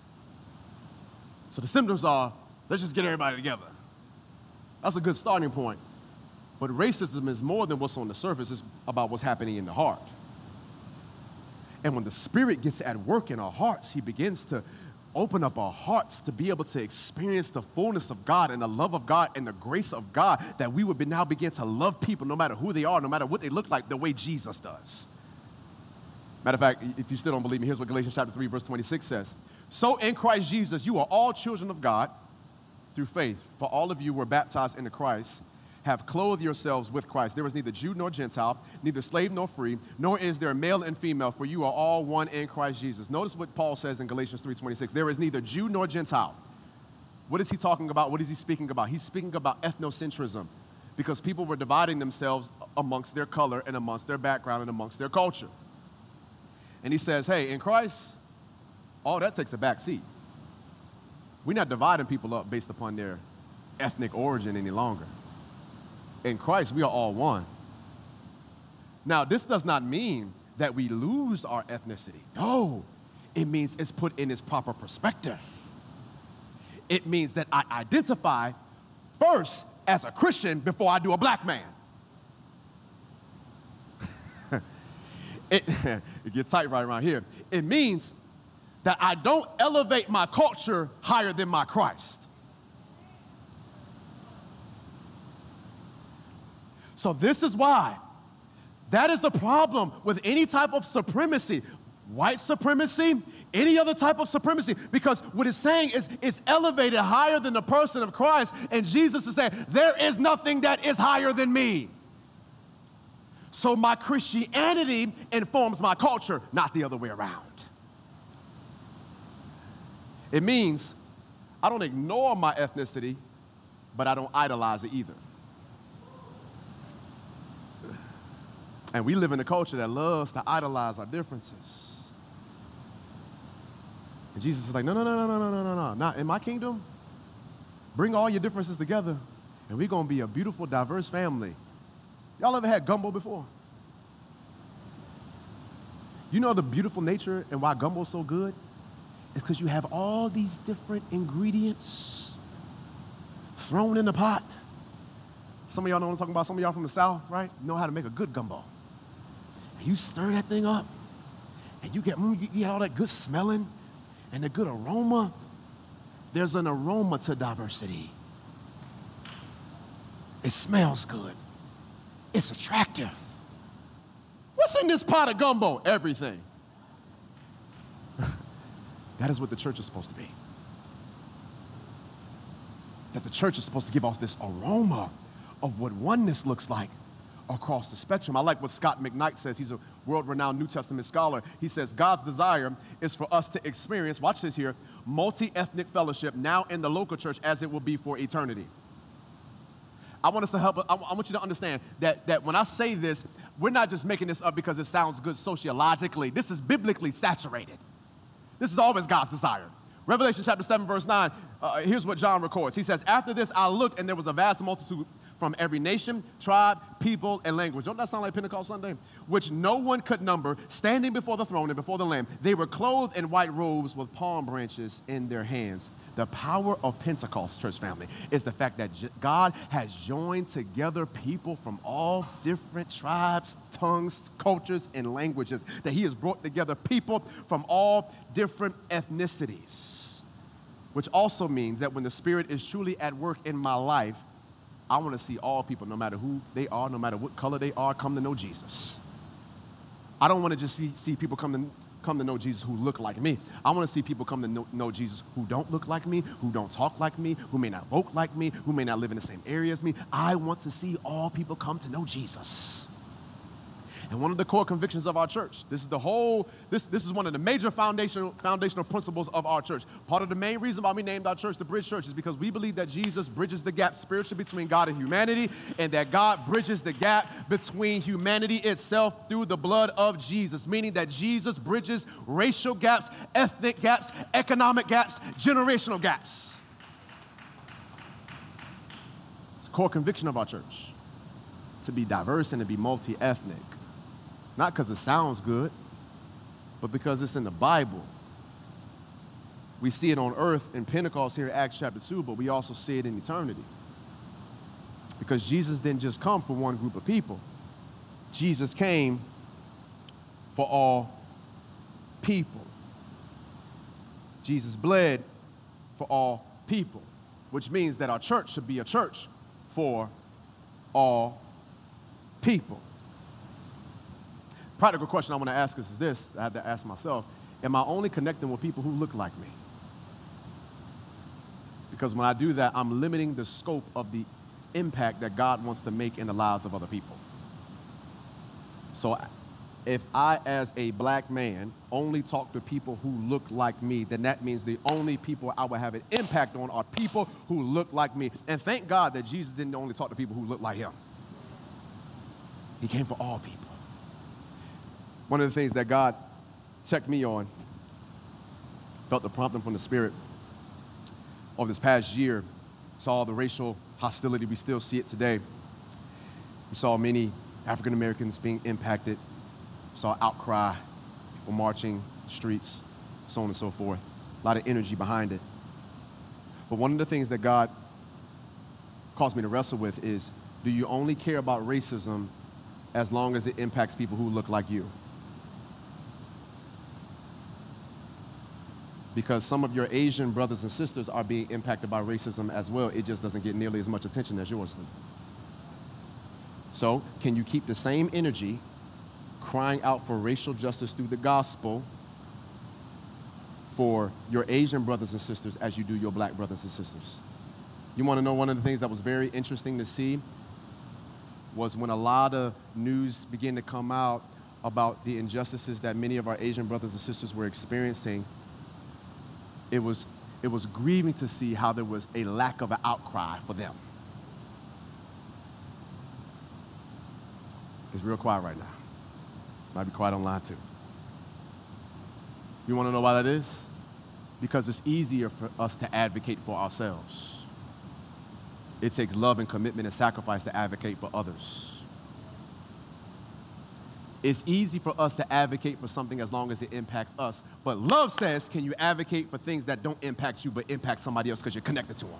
Speaker 1: So the symptoms are, let's just get everybody together. That's a good starting point. But racism is more than what's on the surface. It's about what's happening in the heart. And when the Spirit gets at work in our hearts, he begins to open up our hearts to be able to experience the fullness of God and the love of God and the grace of God, that we would now begin to love people no matter who they are, no matter what they look like, the way Jesus does. Matter of fact, if you still don't believe me, here's what Galatians chapter 3, verse 26 says. So in Christ Jesus, you are all children of God through faith. For all of you were baptized into Christ, have clothed yourselves with Christ. There is neither Jew nor Gentile, neither slave nor free, nor is there male and female, for you are all one in Christ Jesus. Notice what Paul says in Galatians 3:26. There is neither Jew nor Gentile. What is he talking about? What is he speaking about? He's speaking about ethnocentrism, because people were dividing themselves amongst their color and amongst their background and amongst their culture. And he says, hey, in Christ, all that takes a back seat. We're not dividing people up based upon their ethnic origin any longer. In Christ, we are all one. Now, this does not mean that we lose our ethnicity. No, it means it's put in its proper perspective. It means that I identify first as a Christian before I do a black man. It gets tight right around here. It means that I don't elevate my culture higher than my Christ. So this is why. That is the problem with any type of supremacy, white supremacy, any other type of supremacy, because what it's saying is it's elevated higher than the person of Christ, and Jesus is saying, there is nothing that is higher than me. So my Christianity informs my culture, not the other way around. It means I don't ignore my ethnicity, but I don't idolize it either. And we live in a culture that loves to idolize our differences. And Jesus is like, no. Not in my kingdom. Bring all your differences together, and we're going to be a beautiful, diverse family. Y'all ever had gumbo before? You know the beautiful nature and why gumbo is so good? It's because you have all these different ingredients thrown in the pot. Some of y'all know what I'm talking about. Some of y'all from the South, right? Know how to make a good gumbo. You stir that thing up, and you get all that good smelling and the good aroma. There's an aroma to diversity. It smells good. It's attractive. What's in this pot of gumbo? Everything. That is what the church is supposed to be. That the church is supposed to give us this aroma of what oneness looks like across the spectrum. I like what Scott McKnight says. He's a world-renowned New Testament scholar. He says, God's desire is for us to experience, watch this here, multi-ethnic fellowship now in the local church as it will be for eternity. I want us to help, I want you to understand that when I say this, we're not just making this up because it sounds good sociologically. This is biblically saturated. This is always God's desire. Revelation chapter 7, verse 9, here's what John records. He says, after this I looked, and there was a vast multitude from every nation, tribe, people, and language. Don't that sound like Pentecost Sunday? Which no one could number, standing before the throne and before the Lamb. They were clothed in white robes with palm branches in their hands. The power of Pentecost, church family, is the fact that God has joined together people from all different tribes, tongues, cultures, and languages. That he has brought together people from all different ethnicities. Which also means that when the Spirit is truly at work in my life, I want to see all people, no matter who they are, no matter what color they are, come to know Jesus. I don't want to just see people come to know Jesus who look like me. I want to see people come to know Jesus who don't look like me, who don't talk like me, who may not vote like me, who may not live in the same area as me. I want to see all people come to know Jesus. And one of the core convictions of our church, this is one of the major foundational principles of our church. Part of the main reason why we named our church the Bridge Church is because we believe that Jesus bridges the gap spiritually between God and humanity, and that God bridges the gap between humanity itself through the blood of Jesus, meaning that Jesus bridges racial gaps, ethnic gaps, economic gaps, generational gaps. It's a core conviction of our church, to be diverse and to be multi-ethnic. Not because it sounds good, but because it's in the Bible. We see it on earth in Pentecost here in Acts chapter 2, but we also see it in eternity. Because Jesus didn't just come for one group of people. Jesus came for all people. Jesus bled for all people, which means that our church should be a church for all people. Practical question I want to ask us is this, I have to ask myself, am I only connecting with people who look like me? Because when I do that, I'm limiting the scope of the impact that God wants to make in the lives of other people. So if I, as a black man, only talk to people who look like me, then that means the only people I will have an impact on are people who look like me. And thank God that Jesus didn't only talk to people who look like him. He came for all people. One of the things that God checked me on, felt the prompting from the Spirit over this past year, saw the racial hostility. We still see it today. We saw many African Americans being impacted, saw outcry, people marching streets, so on and so forth. A lot of energy behind it. But one of the things that God caused me to wrestle with is, do you only care about racism as long as it impacts people who look like you? Because some of your Asian brothers and sisters are being impacted by racism as well. It just doesn't get nearly as much attention as yours do. So, can you keep the same energy crying out for racial justice through the gospel for your Asian brothers and sisters as you do your black brothers and sisters? You want to know one of the things that was very interesting to see was when a lot of news began to come out about the injustices that many of our Asian brothers and sisters were experiencing. It was grieving to see how there was a lack of an outcry for them. It's real quiet right now. Might be quiet online too. You want to know why that is? Because it's easier for us to advocate for ourselves. It takes love and commitment and sacrifice to advocate for others. It's easy for us to advocate for something as long as it impacts us. But love says, can you advocate for things that don't impact you but impact somebody else because you're connected to them?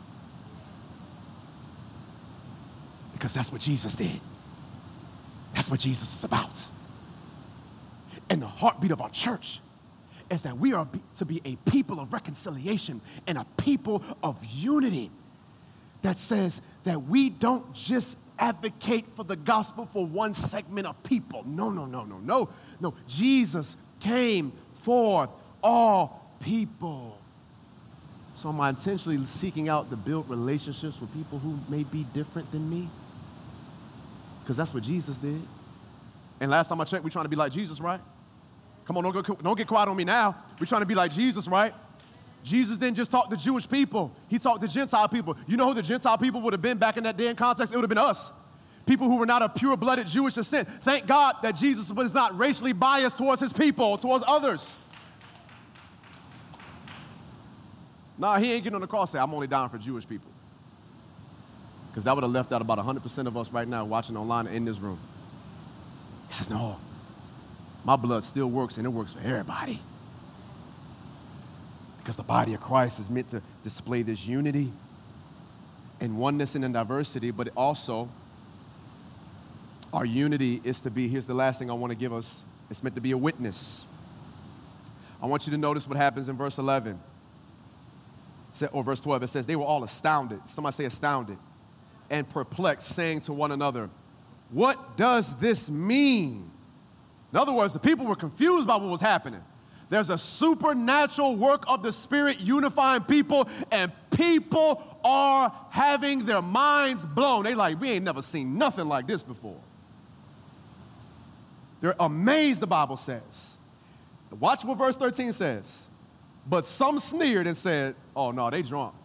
Speaker 1: Because that's what Jesus did. That's what Jesus is about. And the heartbeat of our church is that we are to be a people of reconciliation and a people of unity that says that we don't just advocate for the gospel for one segment of people. No. Jesus came for all people. So am I intentionally seeking out to build relationships with people who may be different than me? Because that's what Jesus did. And last time I checked, we're trying to be like Jesus, right? Come on, don't get quiet on me now. We're trying to be like Jesus, right? Jesus didn't just talk to Jewish people. He talked to Gentile people. You know who the Gentile people would have been back in that day and context? It would have been us. People who were not of pure-blooded Jewish descent. Thank God that Jesus was not racially biased towards his people, towards others. Nah, he ain't getting on the cross and say, I'm only dying for Jewish people. Because that would have left out about 100% of us right now watching online in this room. He says, no, my blood still works, and it works for everybody. Because the body of Christ is meant to display this unity and oneness and in diversity, but also our unity is to be, here's the last thing I want to give us, it's meant to be a witness. I want you to notice what happens in verse 11, or verse 12. It says, they were all astounded. Somebody say astounded. And perplexed, saying to one another, what does this mean? In other words, the people were confused by what was happening. There's a supernatural work of the Spirit unifying people, and people are having their minds blown. They like, we ain't never seen nothing like this before. They're amazed, the Bible says. Watch what verse 13 says. But some sneered and said, oh, no, they drunk.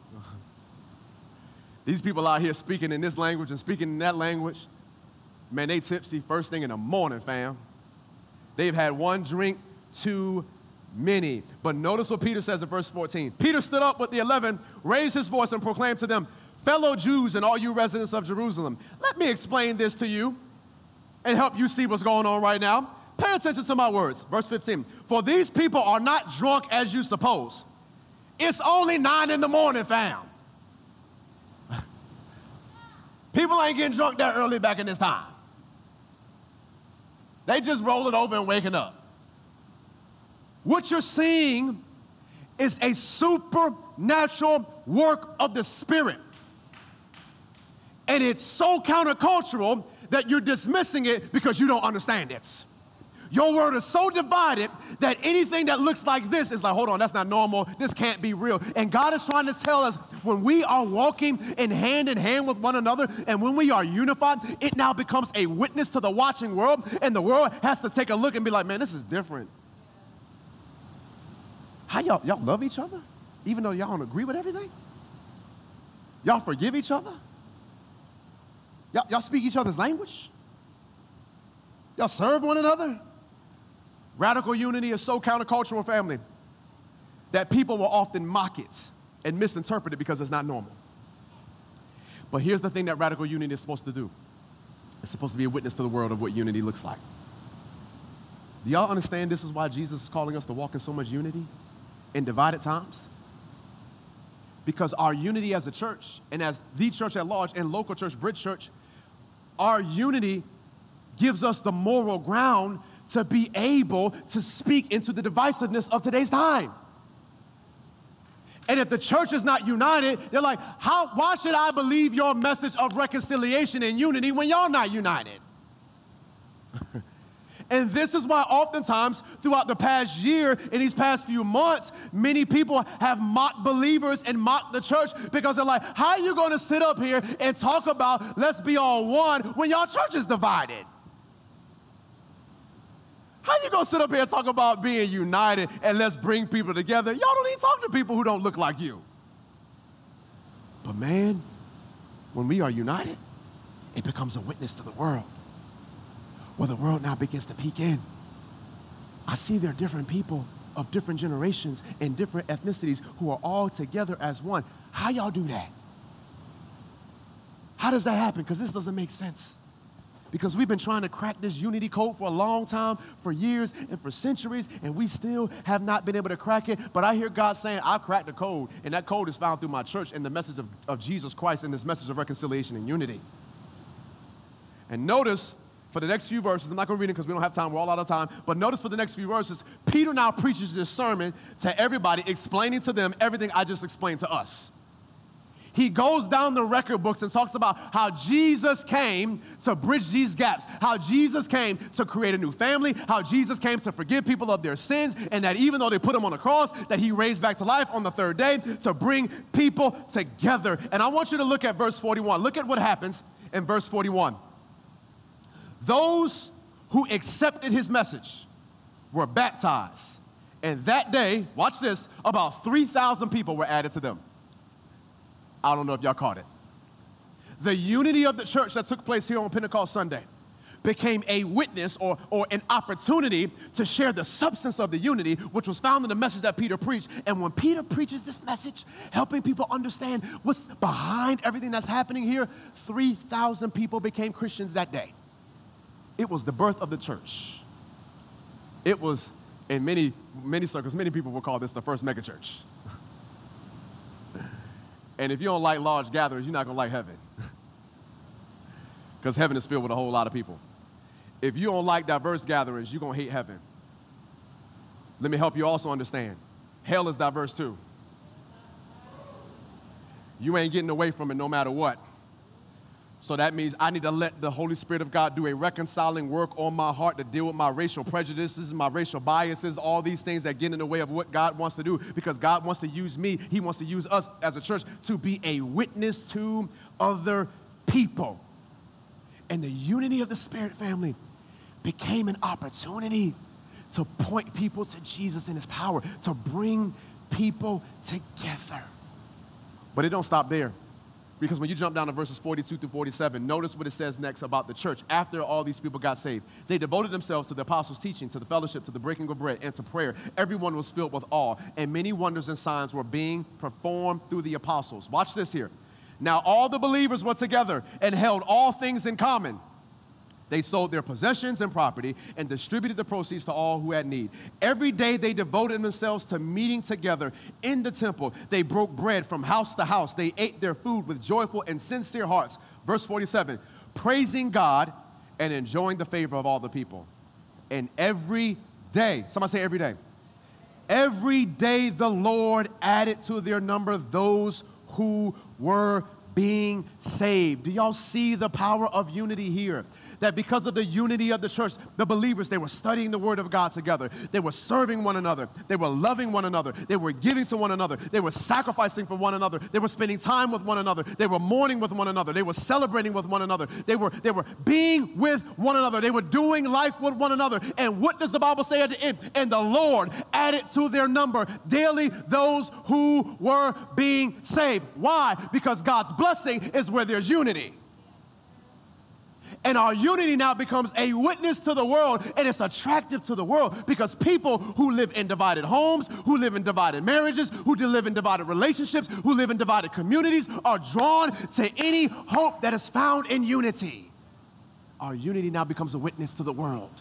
Speaker 1: These people out here speaking in this language and speaking in that language, man, they tipsy first thing in the morning, fam. They've had one drink too many. But notice what Peter says in verse 14. Peter stood up with the 11, raised his voice and proclaimed to them, fellow Jews and all you residents of Jerusalem, let me explain this to you and help you see what's going on right now. Pay attention to my words. Verse 15. For these people are not drunk as you suppose. It's only 9 in the morning, fam. People ain't getting drunk that early back in this time. They just rolling over and waking up. What you're seeing is a supernatural work of the Spirit. And it's so countercultural that you're dismissing it because you don't understand it. Your world is so divided that anything that looks like this is like, hold on, that's not normal. This can't be real. And God is trying to tell us when we are walking in hand with one another and when we are unified, it now becomes a witness to the watching world, and the world has to take a look and be like, man, this is different. How y'all love each other even though y'all don't agree with everything? Y'all forgive each other? Y'all speak each other's language? Y'all serve one another? Radical unity is so countercultural, family, that people will often mock it and misinterpret it because it's not normal. But here's the thing that radical unity is supposed to do. It's supposed to be a witness to the world of what unity looks like. Do y'all understand this is why Jesus is calling us to walk in so much unity in divided times? Because our unity as a church, and as the church at large, and local church, Bridge Church, our unity gives us the moral ground to be able to speak into the divisiveness of today's time. And if the church is not united, they're like, why should I believe your message of reconciliation and unity when y'all not united? And this is why oftentimes throughout the past year, in these past few months, many people have mocked believers and mocked the church because they're like, how are you going to sit up here and talk about let's be all one when y'all church is divided? How you going to sit up here and talk about being united and let's bring people together? Y'all don't even talk to people who don't look like you. But man, when we are united, it becomes a witness to the world. Where the world now begins to peek in. I see there are different people of different generations and different ethnicities who are all together as one. How y'all do that? How does that happen? Because this doesn't make sense. Because we've been trying to crack this unity code for a long time, for years and for centuries, and we still have not been able to crack it. But I hear God saying, I've cracked the code, and that code is found through my church and the message of Jesus Christ and this message of reconciliation and unity. And notice, for the next few verses, I'm not going to read it because we don't have time, we're all out of time, but notice for the next few verses, Peter now preaches this sermon to everybody, explaining to them everything I just explained to us. He goes down the record books and talks about how Jesus came to bridge these gaps, how Jesus came to create a new family, how Jesus came to forgive people of their sins, and that even though they put him on the cross, that he raised back to life on the third day to bring people together. And I want you to look at verse 41. Look at what happens in verse 41. Those who accepted his message were baptized. And that day, watch this, about 3,000 people were added to them. I don't know if y'all caught it. The unity of the church that took place here on Pentecost Sunday, became a witness or an opportunity to share the substance of the unity, which was found in the message that Peter preached. And when Peter preaches this message, helping people understand what's behind everything that's happening here, 3,000 people became Christians that day. It was the birth of the church. It was, in many circles, many people will call this the first megachurch. And if you don't like large gatherings, you're not going to like heaven. Because heaven is filled with a whole lot of people. If you don't like diverse gatherings, you're going to hate heaven. Let me help you also understand. Hell is diverse too. You ain't getting away from it no matter what. So that means I need to let the Holy Spirit of God do a reconciling work on my heart to deal with my racial prejudices, my racial biases, all these things that get in the way of what God wants to do, because God wants to use me. He wants to use us as a church to be a witness to other people. And the unity of the Spirit family became an opportunity to point people to Jesus and his power, to bring people together. But it don't stop there. Because when you jump down to verses 42 through 47, notice what it says next about the church. After all these people got saved, they devoted themselves to the apostles' teaching, to the fellowship, to the breaking of bread, and to prayer. Everyone was filled with awe, and many wonders and signs were being performed through the apostles. Watch this here. Now all the believers were together and held all things in common. They sold their possessions and property and distributed the proceeds to all who had need. Every day they devoted themselves to meeting together in the temple. They broke bread from house to house. They ate their food with joyful and sincere hearts. Verse 47, praising God and enjoying the favor of all the people. And every day, somebody say every day. Every day the Lord added to their number those who were being saved. Do y'all see the power of unity here? That because of the unity of the church, the believers, they were studying the word of God together. They were serving one another. They were loving one another. They were giving to one another. They were sacrificing for one another. They were spending time with one another. They were mourning with one another. They were celebrating with one another. They were being with one another. They were doing life with one another. And what does the Bible say at the end? And the Lord added to their number daily those who were being saved. Why? Because God's blessing is where there's unity. And our unity now becomes a witness to the world, and it's attractive to the world because people who live in divided homes, who live in divided marriages, who live in divided relationships, who live in divided communities are drawn to any hope that is found in unity. Our unity now becomes a witness to the world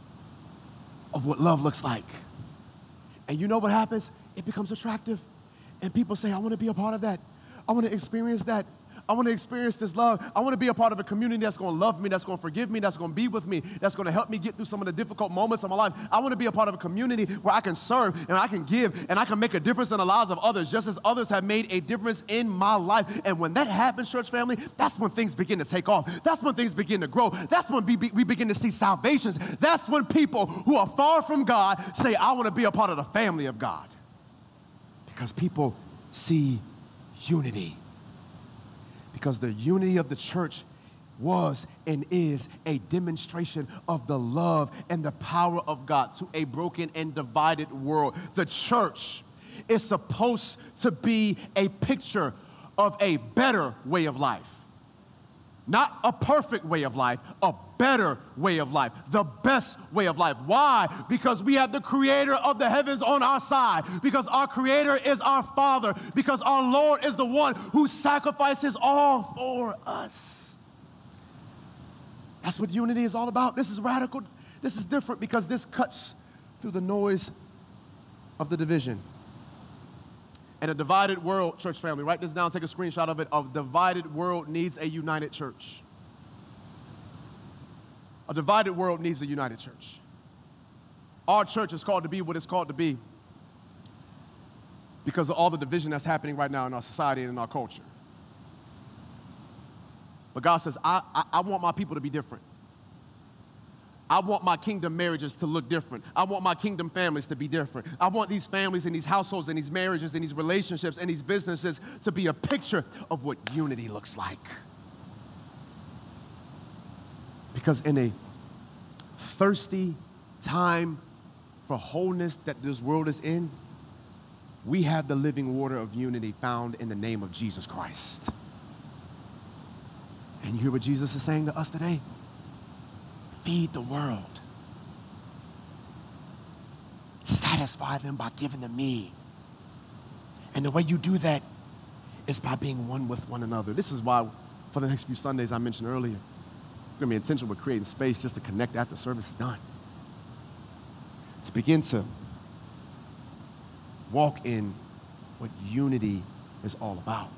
Speaker 1: of what love looks like. And you know what happens? It becomes attractive. And people say, I want to be a part of that. I want to experience that. I want to experience this love. I want to be a part of a community that's going to love me, that's going to forgive me, that's going to be with me, that's going to help me get through some of the difficult moments of my life. I want to be a part of a community where I can serve and I can give and I can make a difference in the lives of others just as others have made a difference in my life. And when that happens, church family, that's when things begin to take off. That's when things begin to grow. That's when we begin to see salvations. That's when people who are far from God say, I want to be a part of the family of God. Because people see unity. Because the unity of the church was and is a demonstration of the love and the power of God to a broken and divided world. The church is supposed to be a picture of a better way of life. Not a perfect way of life, a better way of life, the best way of life. Why? Because we have the creator of the heavens on our side, because our creator is our Father, because our Lord is the one who sacrifices all for us. That's what unity is all about. This is radical. This is different because this cuts through the noise of the division. And a divided world, church family, write this down, take a screenshot of it. A divided world needs a united church. A divided world needs a united church. Our church is called to be what it's called to be because of all the division that's happening right now in our society and in our culture. But God says, I want my people to be different. I want my kingdom marriages to look different. I want my kingdom families to be different. I want these families and these households and these marriages and these relationships and these businesses to be a picture of what unity looks like. Because in a thirsty time for wholeness that this world is in, we have the living water of unity found in the name of Jesus Christ. And you hear what Jesus is saying to us today? feed the world. Satisfy them by giving them me. And the way you do that is by being one with one another. This is why, for the next few Sundays I mentioned earlier, we're going to be intentional with creating space just to connect after service is done. To begin to walk in what unity is all about.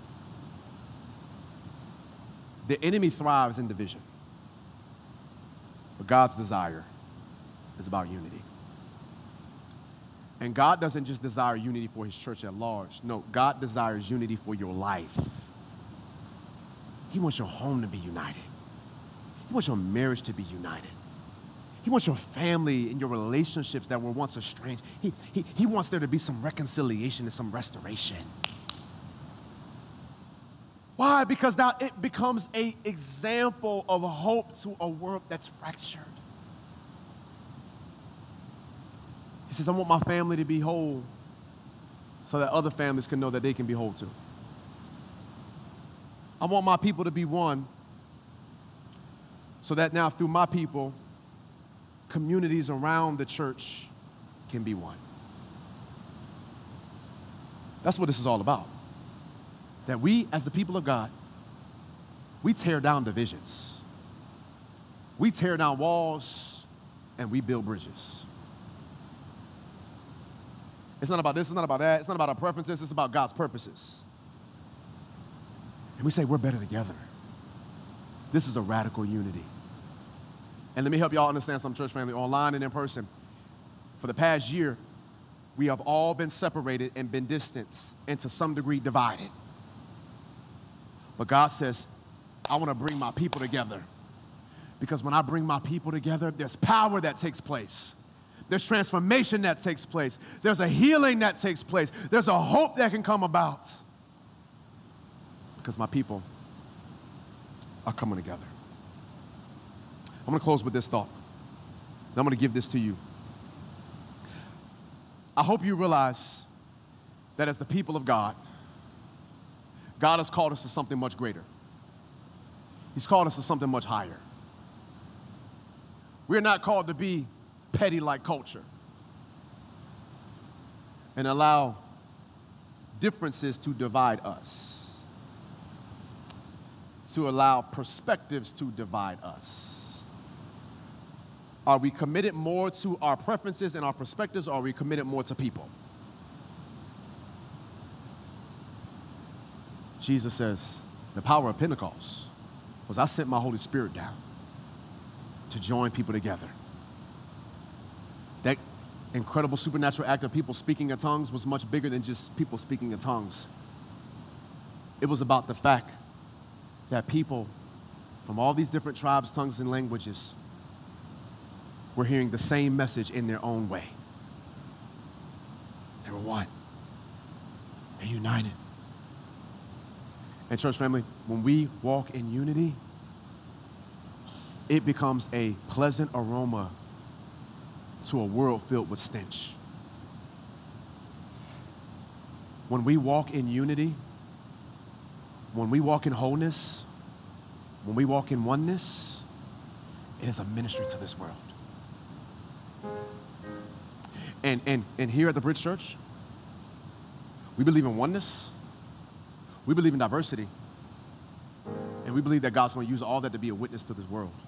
Speaker 1: The enemy thrives in division, but God's desire is about unity. And God doesn't just desire unity for his church at large. No, God desires unity for your life. He wants your home to be united. He wants your marriage to be united. He wants your family and your relationships that were once estranged. He wants there to be some reconciliation and some restoration. Why? Because now it becomes an example of hope to a world that's fractured. He says, I want my family to be whole so that other families can know that they can be whole too. I want my people to be one so that now through my people, communities around the church can be one. That's what this is all about. That we, as the people of God, we tear down divisions. We tear down walls and we build bridges. It's not about this, it's not about that, it's not about our preferences, it's about God's purposes. And we say we're better together. This is a radical unity. And let me help y'all understand some, church family, online and in person. For the past year, we have all been separated and been distanced and to some degree divided. But God says, I want to bring my people together. Because when I bring my people together, there's power that takes place. There's transformation that takes place. There's a healing that takes place. There's a hope that can come about. Because my people are coming together. I'm going to close with this thought. And I'm going to give this to you. I hope you realize that as the people of God, God has called us to something much greater. He's called us to something much higher. We're not called to be petty like culture and allow differences to divide us, to allow perspectives to divide us. Are we committed more to our preferences and our perspectives, or are we committed more to people? Jesus says, the power of Pentecost was I sent my Holy Spirit down to join people together. That incredible supernatural act of people speaking in tongues was much bigger than just people speaking in tongues. It was about the fact that people from all these different tribes, tongues, and languages were hearing the same message in their own way. They were one. They're united. And church family, when we walk in unity, it becomes a pleasant aroma to a world filled with stench. When we walk in unity, when we walk in wholeness, when we walk in oneness, it is a ministry to this world. And here at the Bridge Church, we believe in oneness, we believe in diversity, and we believe that God's going to use all that to be a witness to this world.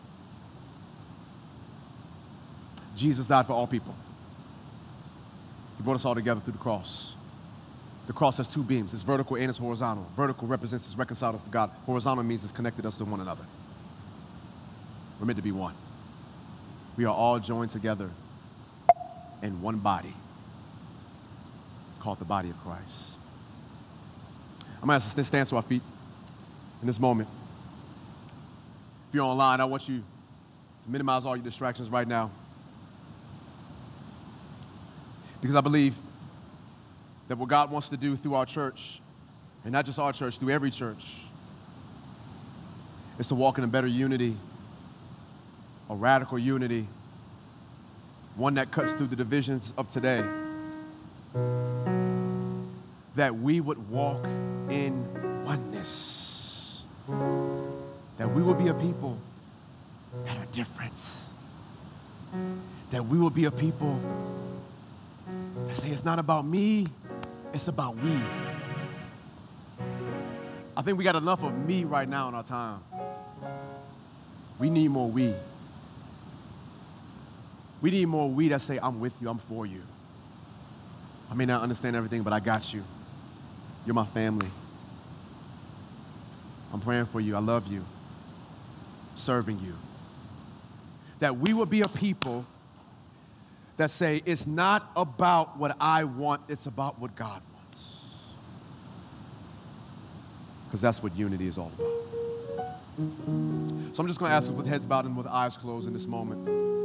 Speaker 1: Jesus died for all people. He brought us all together through the cross. The cross has two beams. It's vertical and it's horizontal. Vertical represents it's reconciled us to God. Horizontal means it's connected us to one another. We're meant to be one. We are all joined together in one body called the body of Christ. I'm going to ask us to stand to our feet in this moment. If you're online, I want you to minimize all your distractions right now. Because I believe that what God wants to do through our church, and not just our church, through every church, is to walk in a better unity, a radical unity, one that cuts through the divisions of today. That we would walk in oneness. That we would be a people that are different. that we will be a people that say it's not about me, it's about we. I think we got enough of me right now in our time. We need more we. We need more we that say, I'm with you, I'm for you. I may not understand everything, but I got you. You're my family. I'm praying for you. I love you. Serving you. That we will be a people that say, it's not about what I want, it's about what God wants. Because that's what unity is all about. So I'm just going to ask us with heads bowed and with eyes closed in this moment.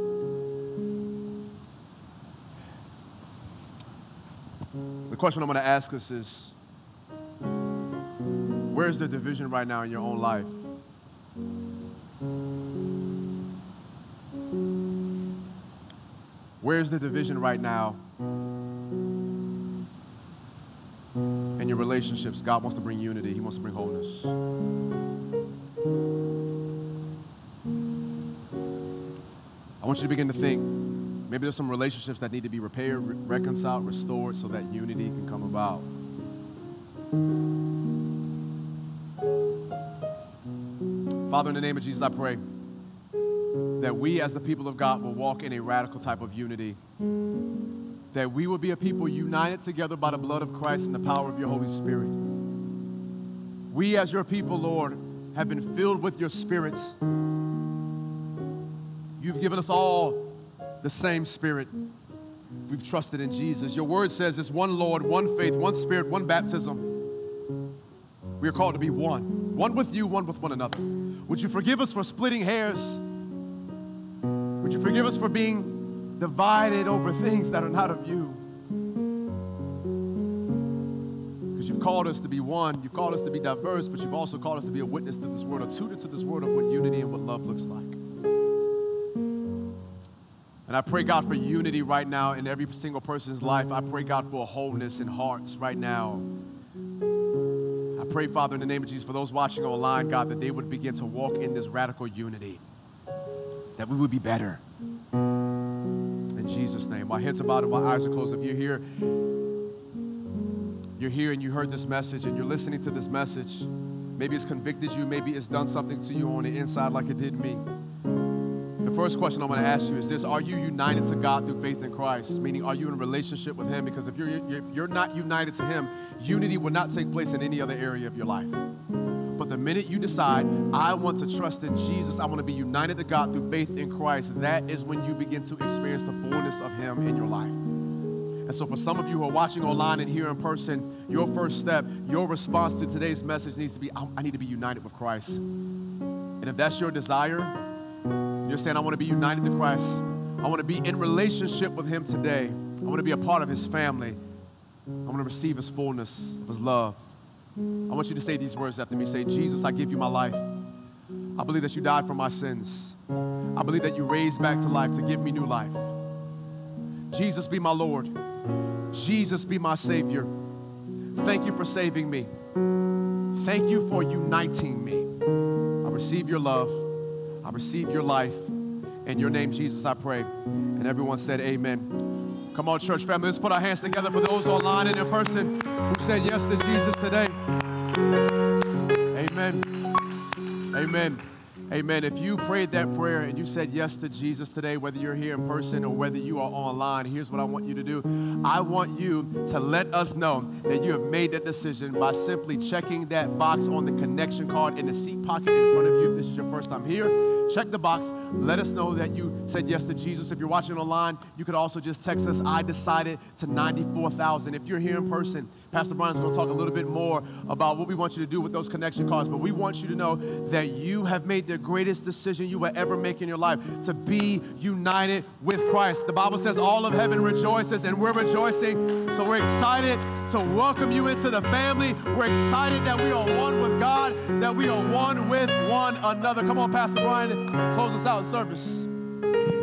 Speaker 1: The question I'm going to ask us is, where's the division right now in your own life? Where's the division right now in your relationships? God wants to bring unity. He wants to bring wholeness. I want you to begin to think, maybe there's some relationships that need to be repaired, reconciled, restored so that unity can come about. Father, in the name of Jesus, I pray that we as the people of God will walk in a radical type of unity, that we will be a people united together by the blood of Christ and the power of your Holy Spirit. We as your people, Lord, have been filled with your Spirit. You've given us all the same Spirit. We've trusted in Jesus. Your word says it's one Lord, one faith, one Spirit, one baptism. We are called to be one with you, one with one another. Would you forgive us for splitting hairs? Would you forgive us for being divided over things that are not of you? Because you've called us to be one, you've called us to be diverse, but you've also called us to be a witness to this world, a tutor to this world of what unity and what love looks like. And I pray, God, for unity right now in every single person's life. I pray, God, for a wholeness in hearts right now. I pray, Father, in the name of Jesus, for those watching online, God, that they would begin to walk in this radical unity, that we would be better. In Jesus' name. My head's are bowed and my eyes are closed. If you're here and you heard this message and you're listening to this message, maybe it's convicted you, maybe it's done something to you on the inside like it did me. The first question I'm going to ask you is this: are you united to God through faith in Christ? Meaning, are you in a relationship with Him? Because if you're not united to Him, unity will not take place in any other area of your life. But the minute you decide, I want to trust in Jesus, I want to be united to God through faith in Christ, that is when you begin to experience the fullness of Him in your life. And so for some of you who are watching online and here in person, your first step, your response to today's message needs to be, I need to be united with Christ. And if that's your desire, you're saying, I want to be united to Christ. I want to be in relationship with Him today. I want to be a part of His family. I want to receive His fullness of His love. I want you to say these words after me. Say, Jesus, I give you my life. I believe that you died for my sins. I believe that you raised back to life to give me new life. Jesus, be my Lord. Jesus, be my Savior. Thank you for saving me. Thank you for uniting me. I receive your love. I receive your life. In your name, Jesus, I pray. And everyone said amen. Come on, church family, let's put our hands together for those online and in person who said yes to Jesus today. Amen. Amen. Amen. If you prayed that prayer and you said yes to Jesus today, whether you're here in person or whether you are online, here's what I want you to do. I want you to let us know that you have made that decision by simply checking that box on the connection card in the seat pocket in front of you. If this is your first time here, check the box. Let us know that you said yes to Jesus. If you're watching online, you could also just text us, I decided, to 94,000. If you're here in person, Pastor Brian's going to talk a little bit more about what we want you to do with those connection cards, but we want you to know that you have made the greatest decision you will ever make in your life, to be united with Christ. The Bible says all of heaven rejoices, and we're rejoicing. So we're excited to welcome you into the family. We're excited that we are one with God, that we are one with one another. Come on, Pastor Brian, close us out in service.